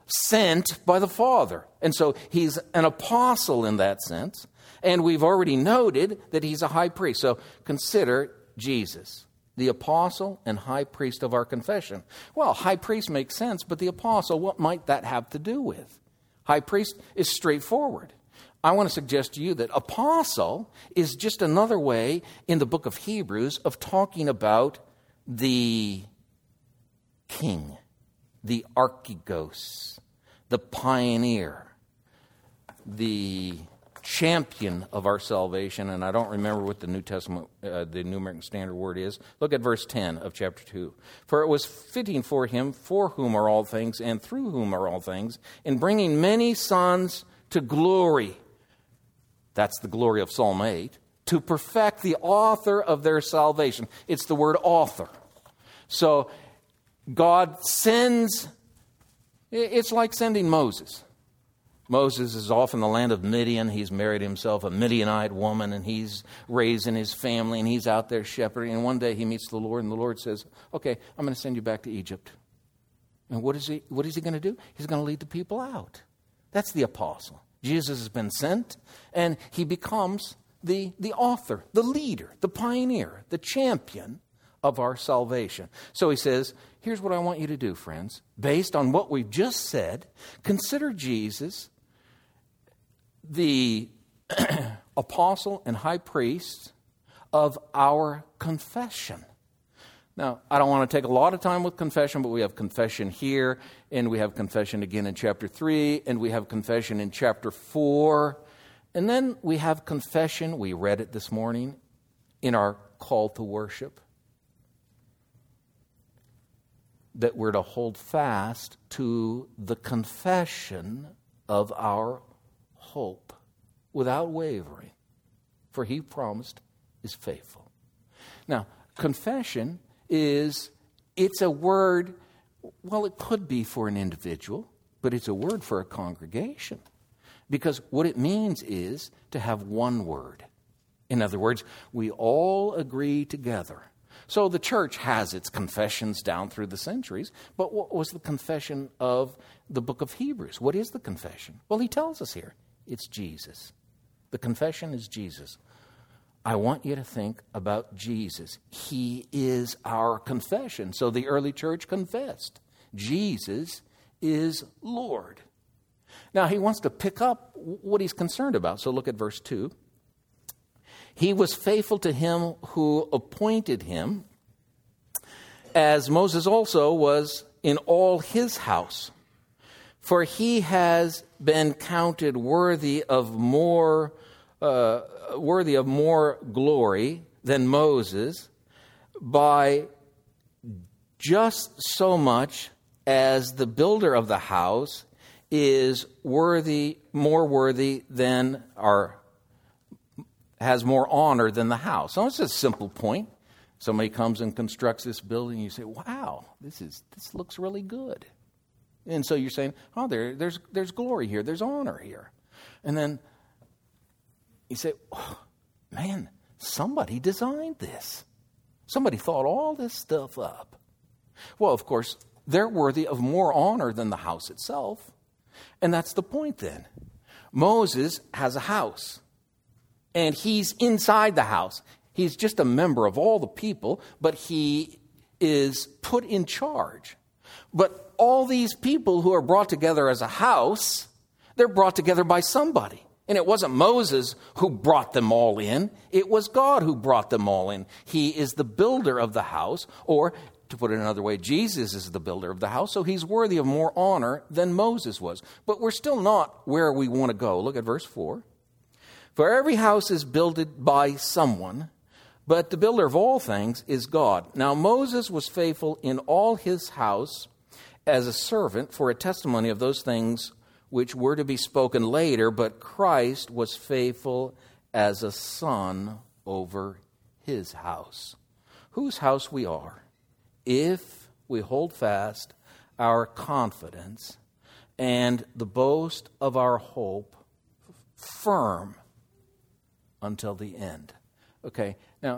sent by the Father. And so he's an apostle in that sense. And we've already noted that he's a high priest. So consider Jesus, the apostle and high priest of our confession. Well, high priest makes sense, but the apostle, what might that have to do with? High priest is straightforward. I want to suggest to you that apostle is just another way in the book of Hebrews of talking about the king, the archegos, the pioneer, the champion of our salvation. And I don't remember what the New Testament, the New American Standard word is. Look at verse 10 of chapter 2. For it was fitting for him, for whom are all things, and through whom are all things, in bringing many sons to glory. That's the glory of Psalm 8. To perfect the author of their salvation. It's the word author. So God sends, it's like sending Moses. Moses is off in the land of Midian. He's married himself a Midianite woman, and he's raising his family, and he's out there shepherding. And one day he meets the Lord, and the Lord says, okay, I'm going to send you back to Egypt. And what is he going to do? He's going to lead the people out. That's the apostle. Jesus has been sent, and he becomes the author, the leader, the pioneer, the champion of our salvation. So he says, here's what I want you to do, friends. Based on what we've just said, consider Jesus the apostle and high priest of our confession. Now, I don't want to take a lot of time with confession, but we have confession here, and we have confession again in chapter 3, and we have confession in chapter 4, and then we have confession, we read it this morning, in our call to worship, that we're to hold fast to the confession of our hope without wavering, for he promised is faithful. Now, confession it's a word, well, it could be for an individual, but it's a word for a congregation. Because what it means is to have one word. In other words, we all agree together. So the church has its confessions down through the centuries, but what was the confession of the book of Hebrews? What is the confession? Well, he tells us here, it's Jesus. The confession is Jesus. I want you to think about Jesus. He is our confession. So the early church confessed, Jesus is Lord. Now he wants to pick up what he's concerned about. So look at verse 2. He was faithful to him who appointed him, as Moses also was in all his house. For he has been counted worthy of more glory than Moses by just so much as the builder of the house is more worthy than, or has more honor than the house. So it's a simple point. Somebody comes and constructs this building, and you say, wow, this looks really good. And so you're saying, oh, there's glory here, there's honor here. And then you say, oh, man, somebody designed this. Somebody thought all this stuff up. Well, of course, they're worthy of more honor than the house itself. And that's the point then. Moses has a house, and he's inside the house. He's just a member of all the people, but he is put in charge. But all these people who are brought together as a house, they're brought together by somebody. And it wasn't Moses who brought them all in. It was God who brought them all in. He is the builder of the house, or to put it another way, Jesus is the builder of the house, so he's worthy of more honor than Moses was. But we're still not where we want to go. Look at verse 4. For every house is builded by someone, but the builder of all things is God. Now Moses was faithful in all his house as a servant for a testimony of those things which were to be spoken later, but Christ was faithful as a son over his house. Whose house we are, if we hold fast our confidence and the boast of our hope firm until the end. Okay, now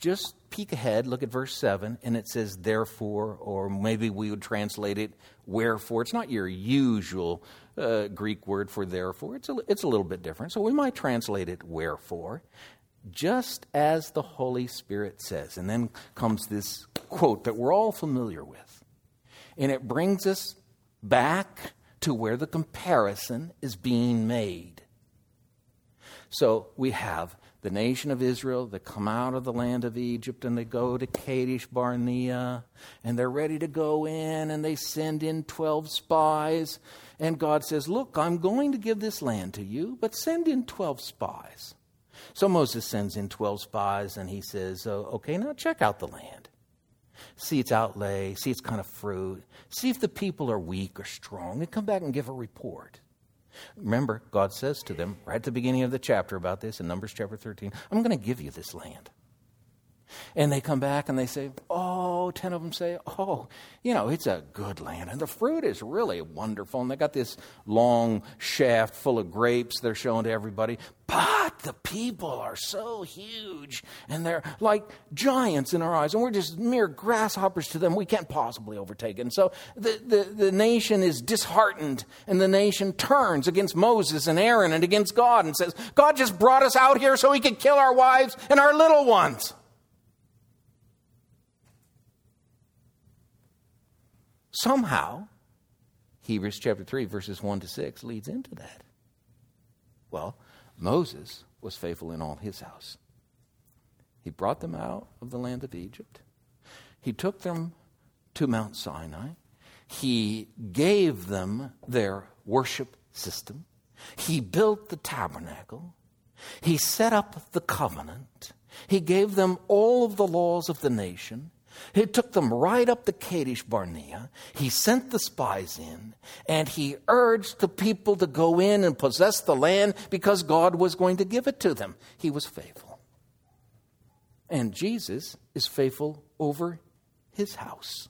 just peek ahead, look at verse 7, and it says therefore, or maybe we would translate it wherefore. It's not your usual Greek word for therefore. It's a little bit different. So we might translate it wherefore, just as the Holy Spirit says. And then comes this quote that we're all familiar with. And it brings us back to where the comparison is being made. So we have the nation of Israel that come out of the land of Egypt and they go to Kadesh Barnea and they're ready to go in and they send in 12 spies. And God says, look, I'm going to give this land to you, but send in 12 spies. So Moses sends in 12 spies and he says, okay, now check out the land. See its outlay, see its kind of fruit, see if the people are weak or strong, and come back and give a report. Remember, God says to them right at the beginning of the chapter about this in Numbers chapter 13, I'm going to give you this land. And they come back and they say, 10 of them say, it's a good land. And the fruit is really wonderful. And they got this long shaft full of grapes they're showing to everybody. But the people are so huge. And they're like giants in our eyes. And we're just mere grasshoppers to them. We can't possibly overtake it. And so the nation is disheartened. And the nation turns against Moses and Aaron and against God and says, God just brought us out here so he could kill our wives and our little ones. Somehow, Hebrews chapter 3, verses 1 to 6 leads into that. Well, Moses was faithful in all his house. He brought them out of the land of Egypt. He took them to Mount Sinai. He gave them their worship system. He built the tabernacle. He set up the covenant. He gave them all of the laws of the nation. He took them right up to Kadesh Barnea. He sent the spies in, and he urged the people to go in and possess the land because God was going to give it to them. He was faithful. And Jesus is faithful over his house.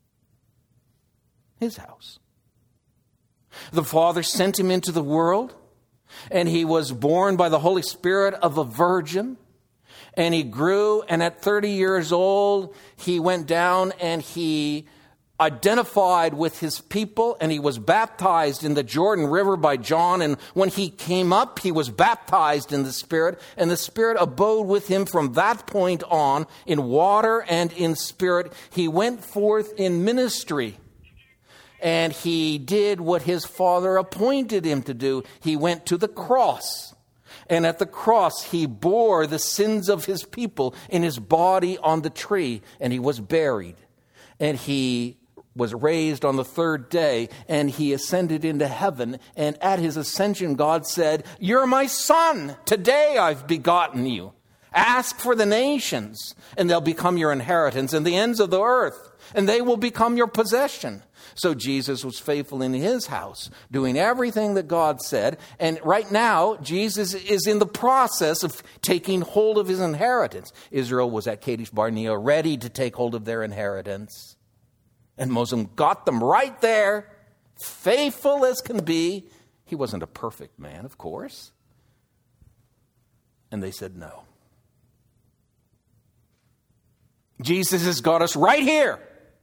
His house. The Father sent him into the world, and he was born by the Holy Spirit of a virgin. And he grew, and at 30 years old, he went down and he identified with his people, and he was baptized in the Jordan River by John. And when he came up, he was baptized in the Spirit, and the Spirit abode with him from that point on in water and in spirit. He went forth in ministry, and he did what his Father appointed him to do. He went to the cross. And at the cross, he bore the sins of his people in his body on the tree. And he was buried. And he was raised on the third day. And he ascended into heaven. And at his ascension, God said, "You're my son. Today I've begotten you. Ask for the nations, and they'll become your inheritance, and the ends of the earth, and they will become your possession." So Jesus was faithful in his house, doing everything that God said. And right now, Jesus is in the process of taking hold of his inheritance. Israel was at Kadesh Barnea, ready to take hold of their inheritance. And Moses got them right there, faithful as can be. He wasn't a perfect man, of course. And they said no. Jesus has got us right here.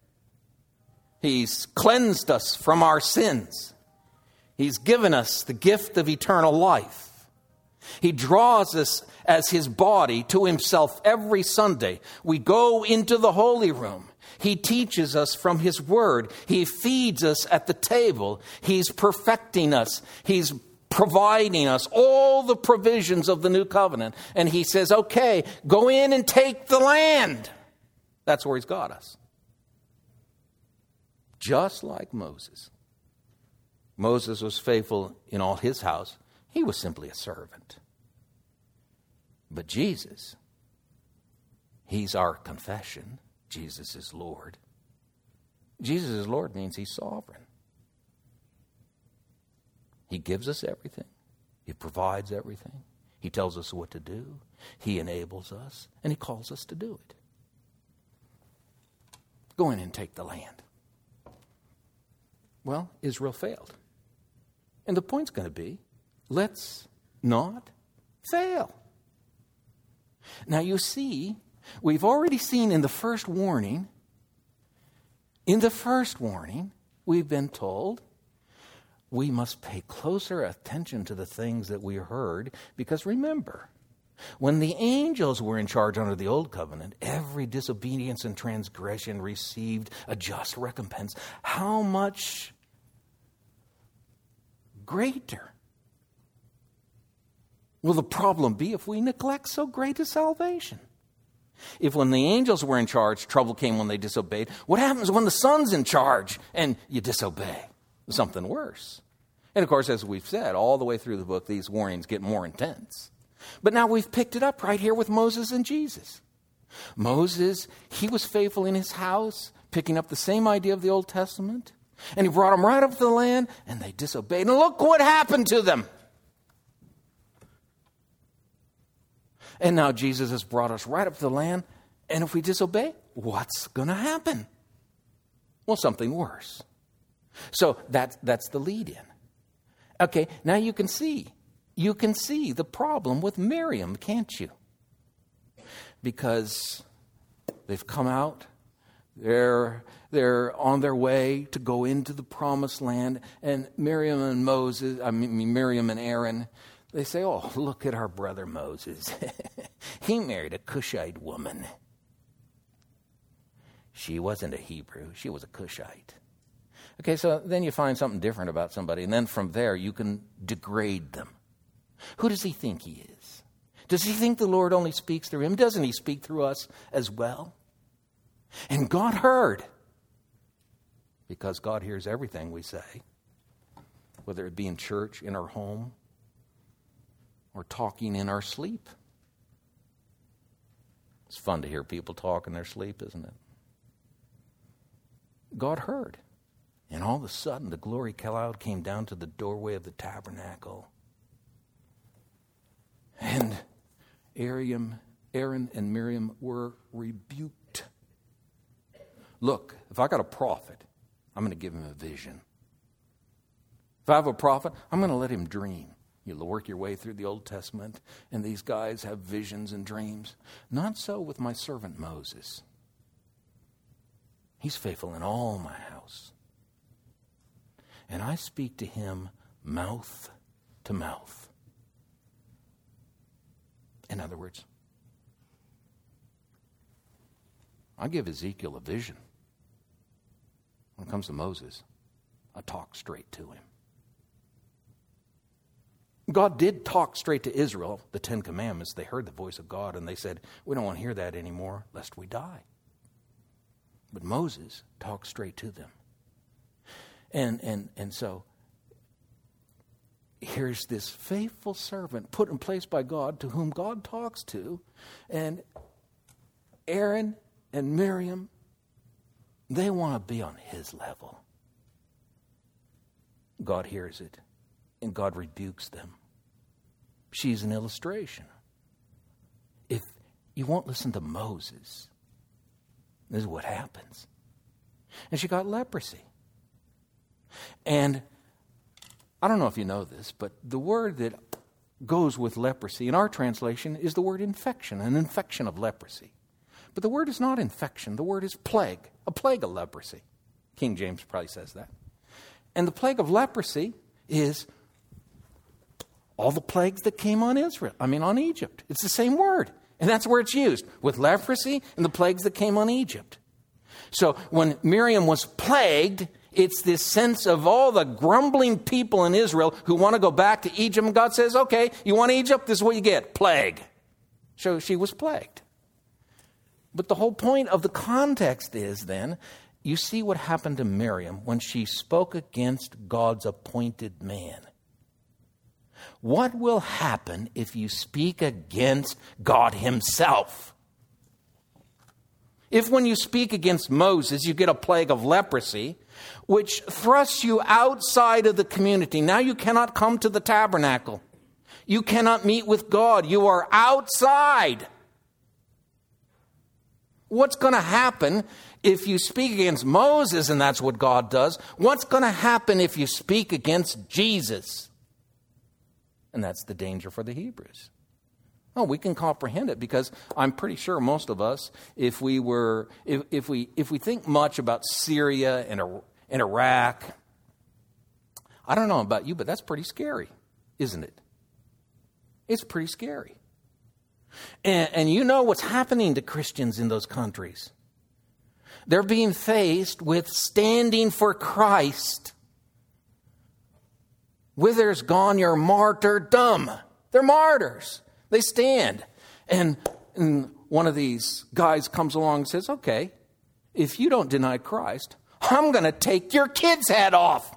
He's cleansed us from our sins. He's given us the gift of eternal life. He draws us as his body to himself every Sunday. We go into the holy room. He teaches us from his word. He feeds us at the table. He's perfecting us. He's providing us all the provisions of the new covenant. And he says, okay, go in and take the land. That's where he's got us. Just like Moses. Moses was faithful in all his house. He was simply a servant. But Jesus, he's our confession. Jesus is Lord. Jesus is Lord means he's sovereign. He gives us everything. He provides everything. He tells us what to do. He enables us. And he calls us to do it. Go in and take the land. Well, Israel failed. And the point's going to be, let's not fail. Now you see, We've already seen in the first warning, we've been told we must pay closer attention to the things that we heard, because remember, when the angels were in charge under the old covenant, every disobedience and transgression received a just recompense. How much greater will the problem be if we neglect so great a salvation? If when the angels were in charge, trouble came when they disobeyed, what happens when the Son's in charge and you disobey? Something worse. And of course, as we've said, all the way through the book, these warnings get more intense. But now we've picked it up right here with Moses and Jesus. Moses, he was faithful in his house, picking up the same idea of the Old Testament. And he brought them right up to the land, and they disobeyed. And look what happened to them. And now Jesus has brought us right up to the land. And if we disobey, what's going to happen? Well, something worse. So that's the lead-in. Okay, now you can see the problem with Miriam, can't you? Because they've come out, they're on their way to go into the promised land, and Miriam and Aaron, they say, "Oh, look at our brother Moses. He married a Cushite woman." She wasn't a Hebrew, she was a Cushite. Okay, so then you find something different about somebody, and then from there you can degrade them. Who does he think he is? Does he think the Lord only speaks through him? Doesn't he speak through us as well? And God heard, because God hears everything we say, whether it be in church, in our home, or talking in our sleep. It's fun to hear people talk in their sleep, isn't it? God heard. And all of a sudden, the glory cloud came down to the doorway of the tabernacle. And Aaron and Miriam were rebuked. Look, if I got a prophet, I'm going to give him a vision. If I have a prophet, I'm going to let him dream. You'll work your way through the Old Testament, and these guys have visions and dreams. Not so with my servant Moses. He's faithful in all my house. And I speak to him mouth to mouth. In other words, I give Ezekiel a vision. When it comes to Moses, I talk straight to him. God did talk straight to Israel, the 10 Commandments. They heard the voice of God and they said, "We don't want to hear that anymore, lest we die." But Moses talked straight to them. And so here's this faithful servant put in place by God, to whom God talks to, and Aaron and Miriam, they want to be on his level. God hears it, and God rebukes them. She's an illustration. If you won't listen to Moses, this is what happens. And she got leprosy. And I don't know if you know this, but the word that goes with leprosy in our translation is the word infection, an infection of leprosy. But the word is not infection. The word is plague, a plague of leprosy. King James probably says that. And the plague of leprosy is all the plagues that came on on Egypt. It's the same word. And that's where it's used, with leprosy and the plagues that came on Egypt. So when Miriam was plagued, it's this sense of all the grumbling people in Israel who want to go back to Egypt. And God says, "Okay, you want Egypt? This is what you get, plague." So she was plagued. But the whole point of the context is then, you see what happened to Miriam when she spoke against God's appointed man. What will happen if you speak against God himself? If when you speak against Moses, you get a plague of leprosy, which thrusts you outside of the community. Now you cannot come to the tabernacle. You cannot meet with God. You are outside. What's going to happen if you speak against Moses, and that's what God does? What's going to happen if you speak against Jesus? And that's the danger for the Hebrews. Oh, we can comprehend it because I'm pretty sure most of us, if we think much about Syria and Iraq, I don't know about you, but that's pretty scary, isn't it? It's pretty scary. And you know what's happening to Christians in those countries. They're being faced with standing for Christ. Whither's gone your martyrdom? They're martyrs. They stand. And one of these guys comes along and says, okay, if you don't deny Christ, I'm going to take your kid's head off.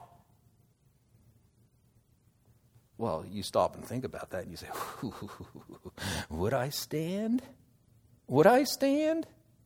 Well, you stop and think about that and you say, would I stand? Would I stand?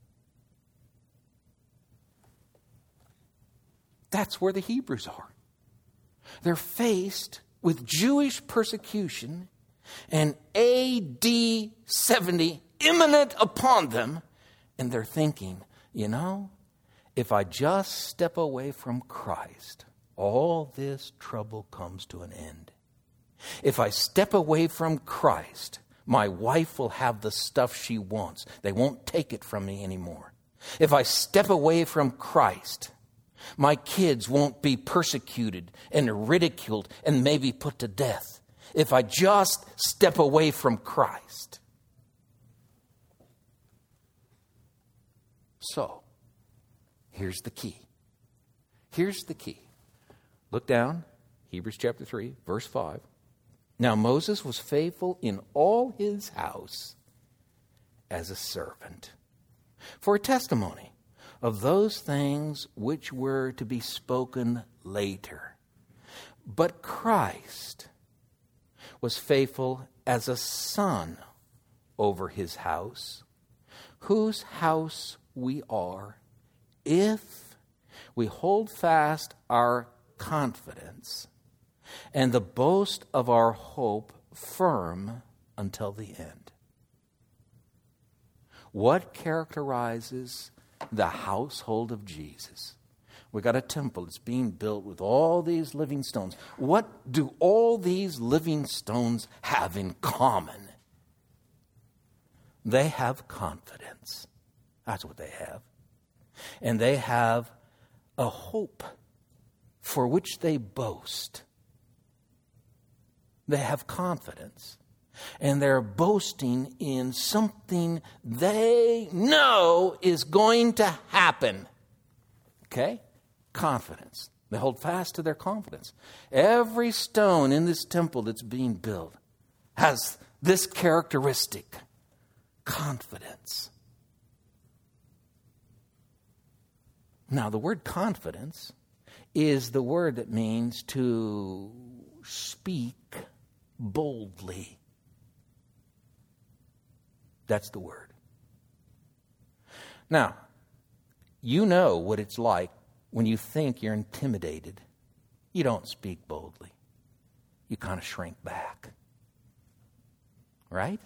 That's where the Hebrews are. They're faced with Jewish persecution and AD 70 imminent upon them. And they're thinking, if I just step away from Christ, all this trouble comes to an end. If I step away from Christ, my wife will have the stuff she wants. They won't take it from me anymore. If I step away from Christ, my kids won't be persecuted and ridiculed and maybe put to death. If I just step away from Christ. So, here's the key. Here's the key. Look down, Hebrews chapter 3, verse 5. Now Moses was faithful in all his house as a servant for a testimony of those things which were to be spoken later. But Christ was faithful as a son over his house, whose house we are, if we hold fast our confidence and the boast of our hope firm until the end. What characterizes the household of Jesus? We got a temple that's being built with all these living stones. What do all these living stones have in common? They have confidence. That's what they have. And they have a hope for which they boast. They have confidence. And they're boasting in something they know is going to happen. Okay? Confidence. They hold fast to their confidence. Every stone in this temple that's being built has this characteristic. Confidence. Now, the word confidence is the word that means to speak boldly. That's the word. Now, you know what it's like when you think you're intimidated. You don't speak boldly. You kind of shrink back. Right?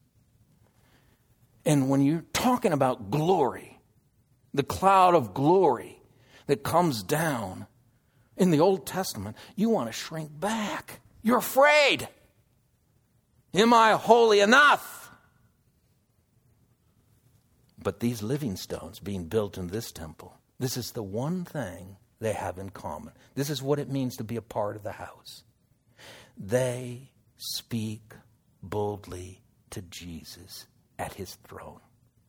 And when you're talking about glory, the cloud of glory that comes down in the Old Testament, you want to shrink back. You're afraid. Am I holy enough? But these living stones being built in this temple, this is the one thing they have in common. This is what it means to be a part of the house. They speak boldly to Jesus at his throne.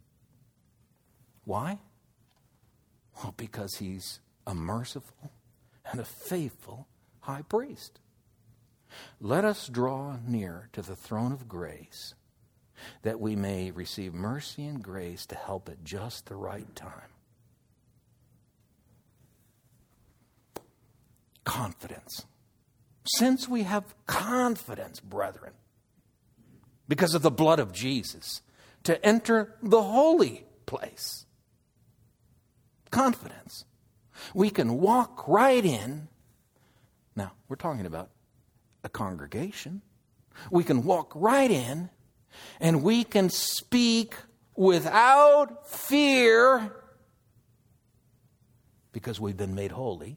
Why? Well, because he's a merciful and a faithful high priest. Let us draw near to the throne of grace that we may receive mercy and grace to help at just the right time. Confidence. Since we have confidence, brethren, because of the blood of Jesus, to enter the holy place. Confidence. We can walk right in. Now, we're talking about a congregation. We can walk right in and we can speak without fear because we've been made holy,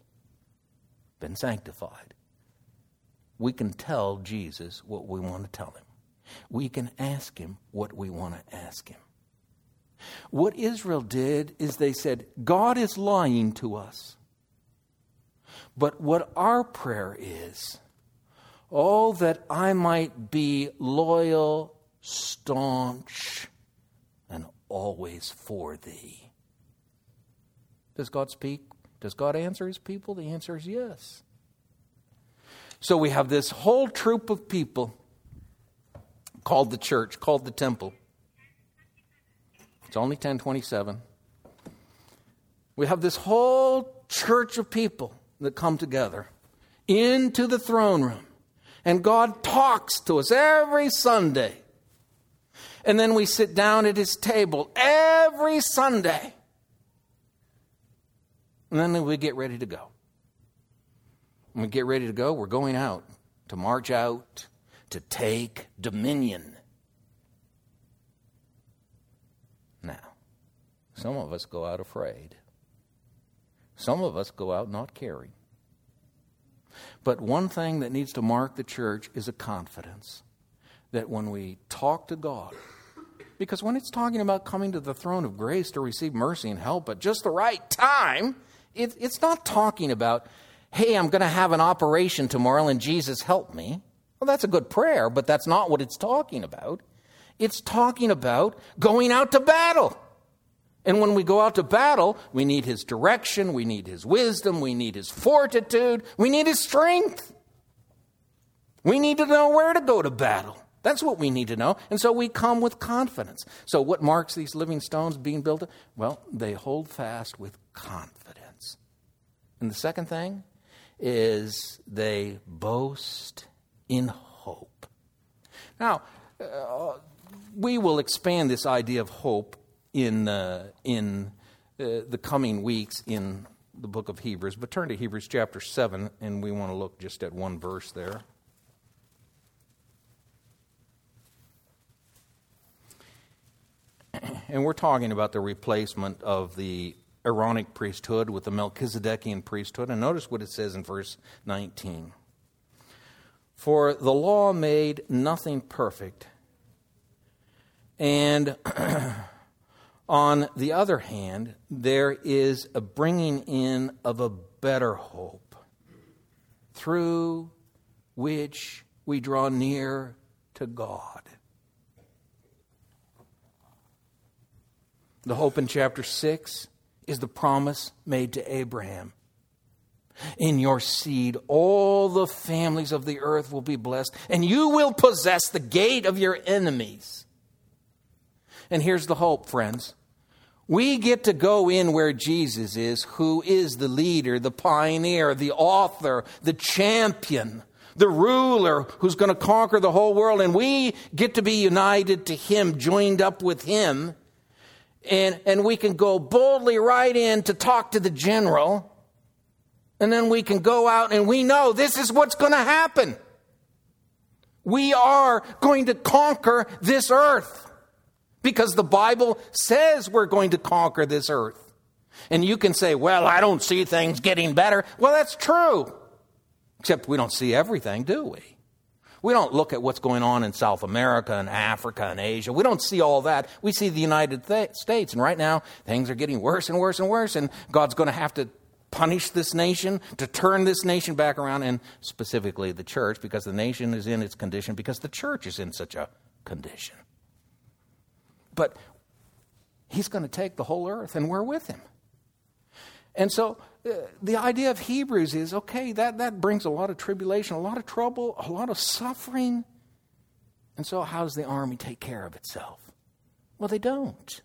been sanctified. We can tell Jesus what we want to tell him. we can ask him what we want to ask him. What Israel did is they said, God is lying to us. But what our prayer is, oh, that I might be loyal, staunch, and always for thee. Does God speak? Does God answer his people? The answer is yes. So we have this whole troop of people called the church, called the temple. It's only 10:27. We have this whole church of people that come together into the throne room. And God talks to us every Sunday. And then we sit down at his table every Sunday. And then we get ready to go. When we get ready to go, we're going out to march out, to take dominion. Now, some of us go out afraid. Some of us go out not caring. But one thing that needs to mark the church is a confidence that when we talk to God, because when it's talking about coming to the throne of grace to receive mercy and help at just the right time, it's not talking about, hey, I'm going to have an operation tomorrow and Jesus help me. Well, that's a good prayer, but that's not what it's talking about. It's talking about going out to battle. And when we go out to battle, we need his direction, we need his wisdom, we need his fortitude, we need his strength. We need to know where to go to battle. That's what we need to know. And so we come with confidence. So what marks these living stones being built? Well, they hold fast with confidence. And the second thing is they boast in hope. Now, we will expand this idea of hope in the coming weeks in the book of Hebrews. But turn to Hebrews chapter 7, and we want to look just at one verse there. And we're talking about the replacement of the Aaronic priesthood with the Melchizedekian priesthood. And notice what it says in verse 19. For the law made nothing perfect. And on the other hand, there is a bringing in of a better hope, through which we draw near to God. The hope in chapter 6 is the promise made to Abraham. In your seed, all the families of the earth will be blessed, and you will possess the gate of your enemies. And here's the hope, friends. We get to go in where Jesus is, who is the leader, the pioneer, the author, the champion, the ruler who's going to conquer the whole world. And we get to be united to him, joined up with him. And we can go boldly right in to talk to the general. And then we can go out and we know this is what's going to happen. We are going to conquer this earth. Because the Bible says we're going to conquer this earth. And you can say, well, I don't see things getting better. Well, that's true. Except we don't see everything, do we? We don't look at what's going on in South America and Africa and Asia. We don't see all that. We see the United States. And right now, things are getting worse and worse and worse. And God's going to have to punish this nation, to turn this nation back around, and specifically the church, because the nation is in its condition, because the church is in such a condition. But he's going to take the whole earth, and we're with him. And so the idea of Hebrews is, okay, that brings a lot of tribulation, a lot of trouble, a lot of suffering. And so how does the army take care of itself? Well, they don't.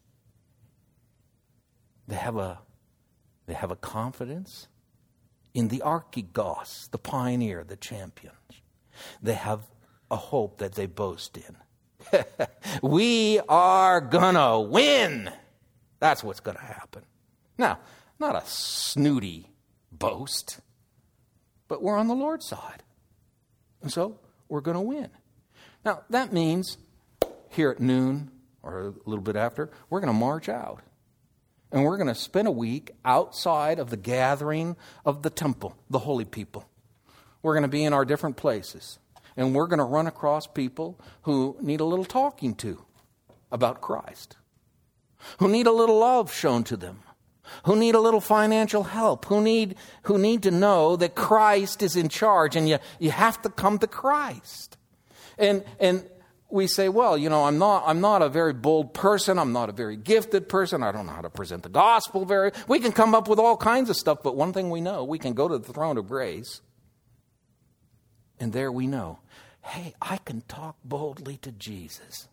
They have a confidence in the archegos, the pioneer, the champion. They have a hope that they boast in. We are gonna win. That's what's gonna happen. Now, not a snooty boast, but we're on the Lord's side. And so we're gonna win. Now, that means here at noon, or a little bit after, we're gonna march out. And we're gonna spend a week outside of the gathering of the temple, the holy people. We're gonna be in our different places. And we're going to run across people who need a little talking to about Christ, who need a little love shown to them, who need a little financial help, who need to know that Christ is in charge, and you have to come to Christ. And we say, well, I'm not a very bold person. I'm not a very gifted person. I don't know how to present the gospel we can come up with all kinds of stuff, but one thing we know, we can go to the throne of grace, and there we know, hey, I can talk boldly to Jesus,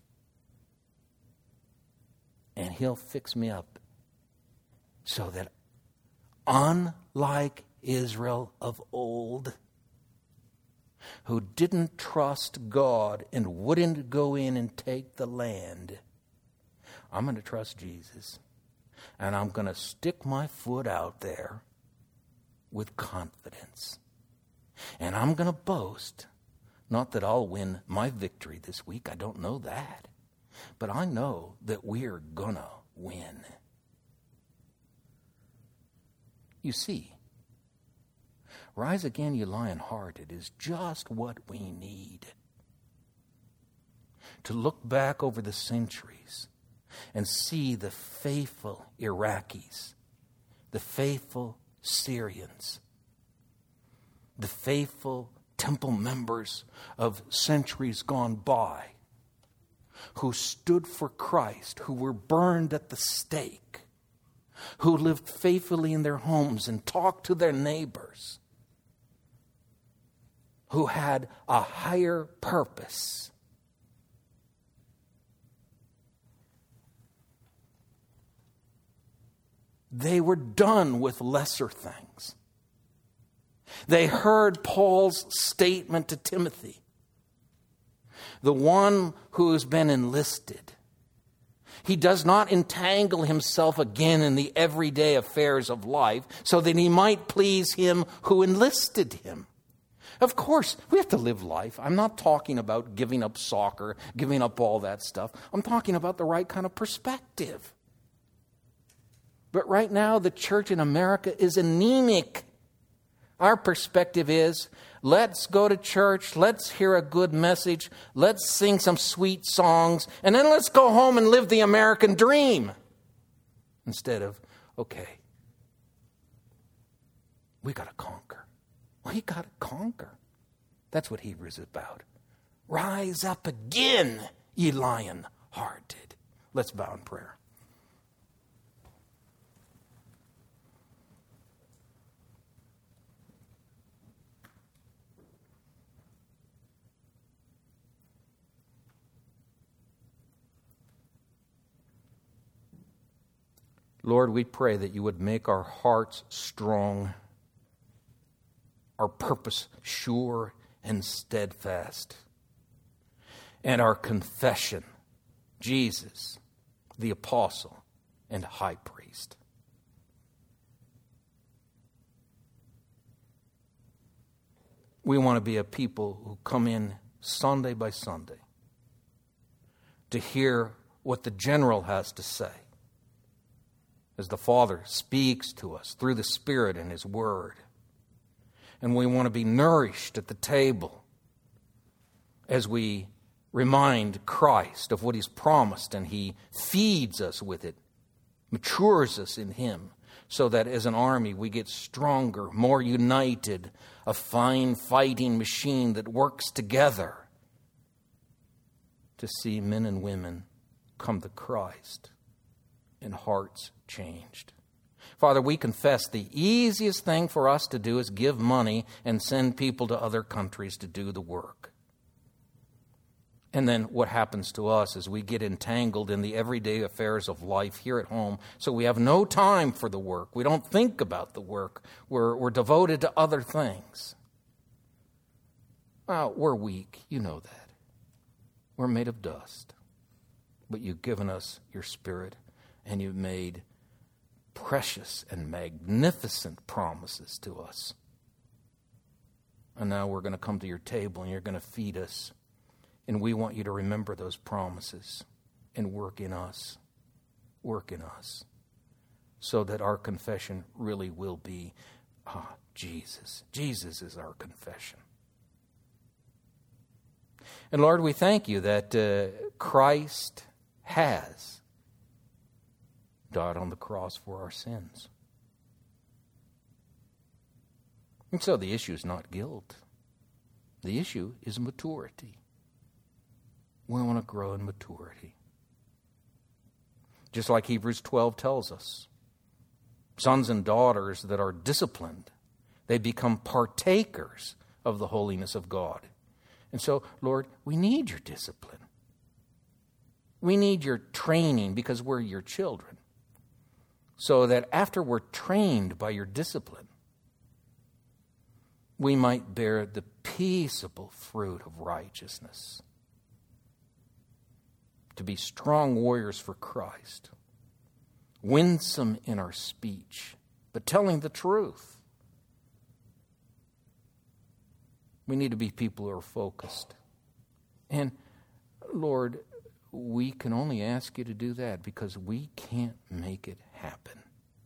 and he'll fix me up so that, unlike Israel of old, who didn't trust God and wouldn't go in and take the land, I'm going to trust Jesus. And I'm going to stick my foot out there with confidence. And I'm going to boast, not that I'll win my victory this week, I don't know that, but I know that we're going to win. You see, rise again, you lion-hearted, is just what we need. To look back over the centuries and see the faithful Iraqis, the faithful Syrians, the faithful temple members of centuries gone by, who stood for Christ, who were burned at the stake, who lived faithfully in their homes and talked to their neighbors, who had a higher purpose. They were done with lesser things. They heard Paul's statement to Timothy, the one who has been enlisted. He does not entangle himself again in the everyday affairs of life so that he might please him who enlisted him. Of course, we have to live life. I'm not talking about giving up soccer, giving up all that stuff. I'm talking about the right kind of perspective. But right now, the church in America is anemic. Our perspective is, let's go to church, let's hear a good message, let's sing some sweet songs, and then let's go home and live the American dream. Instead of, okay, we got to conquer. We got to conquer. That's what Hebrews is about. Rise up again, ye lion-hearted. Let's bow in prayer. Lord, we pray that you would make our hearts strong, our purpose sure and steadfast, and our confession, Jesus, the apostle and high priest. We want to be a people who come in Sunday by Sunday to hear what the general has to say, as the Father speaks to us through the Spirit and His Word. And we want to be nourished at the table as we remind Christ of what He's promised, and He feeds us with it, matures us in Him, so that as an army we get stronger, more united, a fine fighting machine that works together to see men and women come to Christ and hearts changed. Father, we confess the easiest thing for us to do is give money and send people to other countries to do the work. And then what happens to us is we get entangled in the everyday affairs of life here at home, so we have no time for the work. We don't think about the work. We're devoted to other things. Well, we're weak. You know that. We're made of dust. But you've given us your Spirit, and you've made precious and magnificent promises to us. And now we're going to come to your table and you're going to feed us. And we want you to remember those promises and work in us, so that our confession really will be, Jesus. Jesus is our confession. And Lord, we thank you that Christ has died on the cross for our sins. And so the issue is not guilt. The issue is maturity. We want to grow in maturity. Just like Hebrews 12 tells us, sons and daughters that are disciplined, they become partakers of the holiness of God. And so, Lord, we need your discipline. We need your training because we're your children. So that after we're trained by your discipline, we might bear the peaceable fruit of righteousness. To be strong warriors for Christ. Winsome in our speech, but telling the truth. We need to be people who are focused. And, Lord, we can only ask you to do that because we can't make it happen.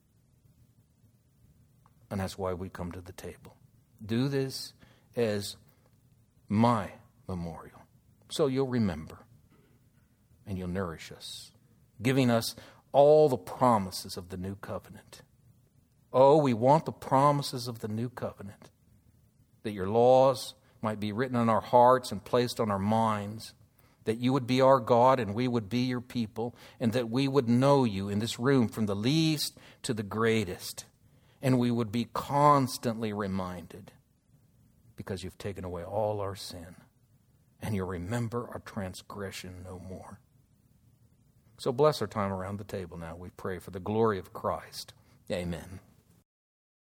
And that's why we come to the table. Do this as my memorial. So you'll remember and you'll nourish us, giving us all the promises of the new covenant. Oh, we want the promises of the new covenant, that your laws might be written on our hearts and placed on our minds, that you would be our God and we would be your people, and that we would know you in this room from the least to the greatest, and we would be constantly reminded, because you've taken away all our sin, and you'll remember our transgression no more. So bless our time around the table now. We pray for the glory of Christ. Amen.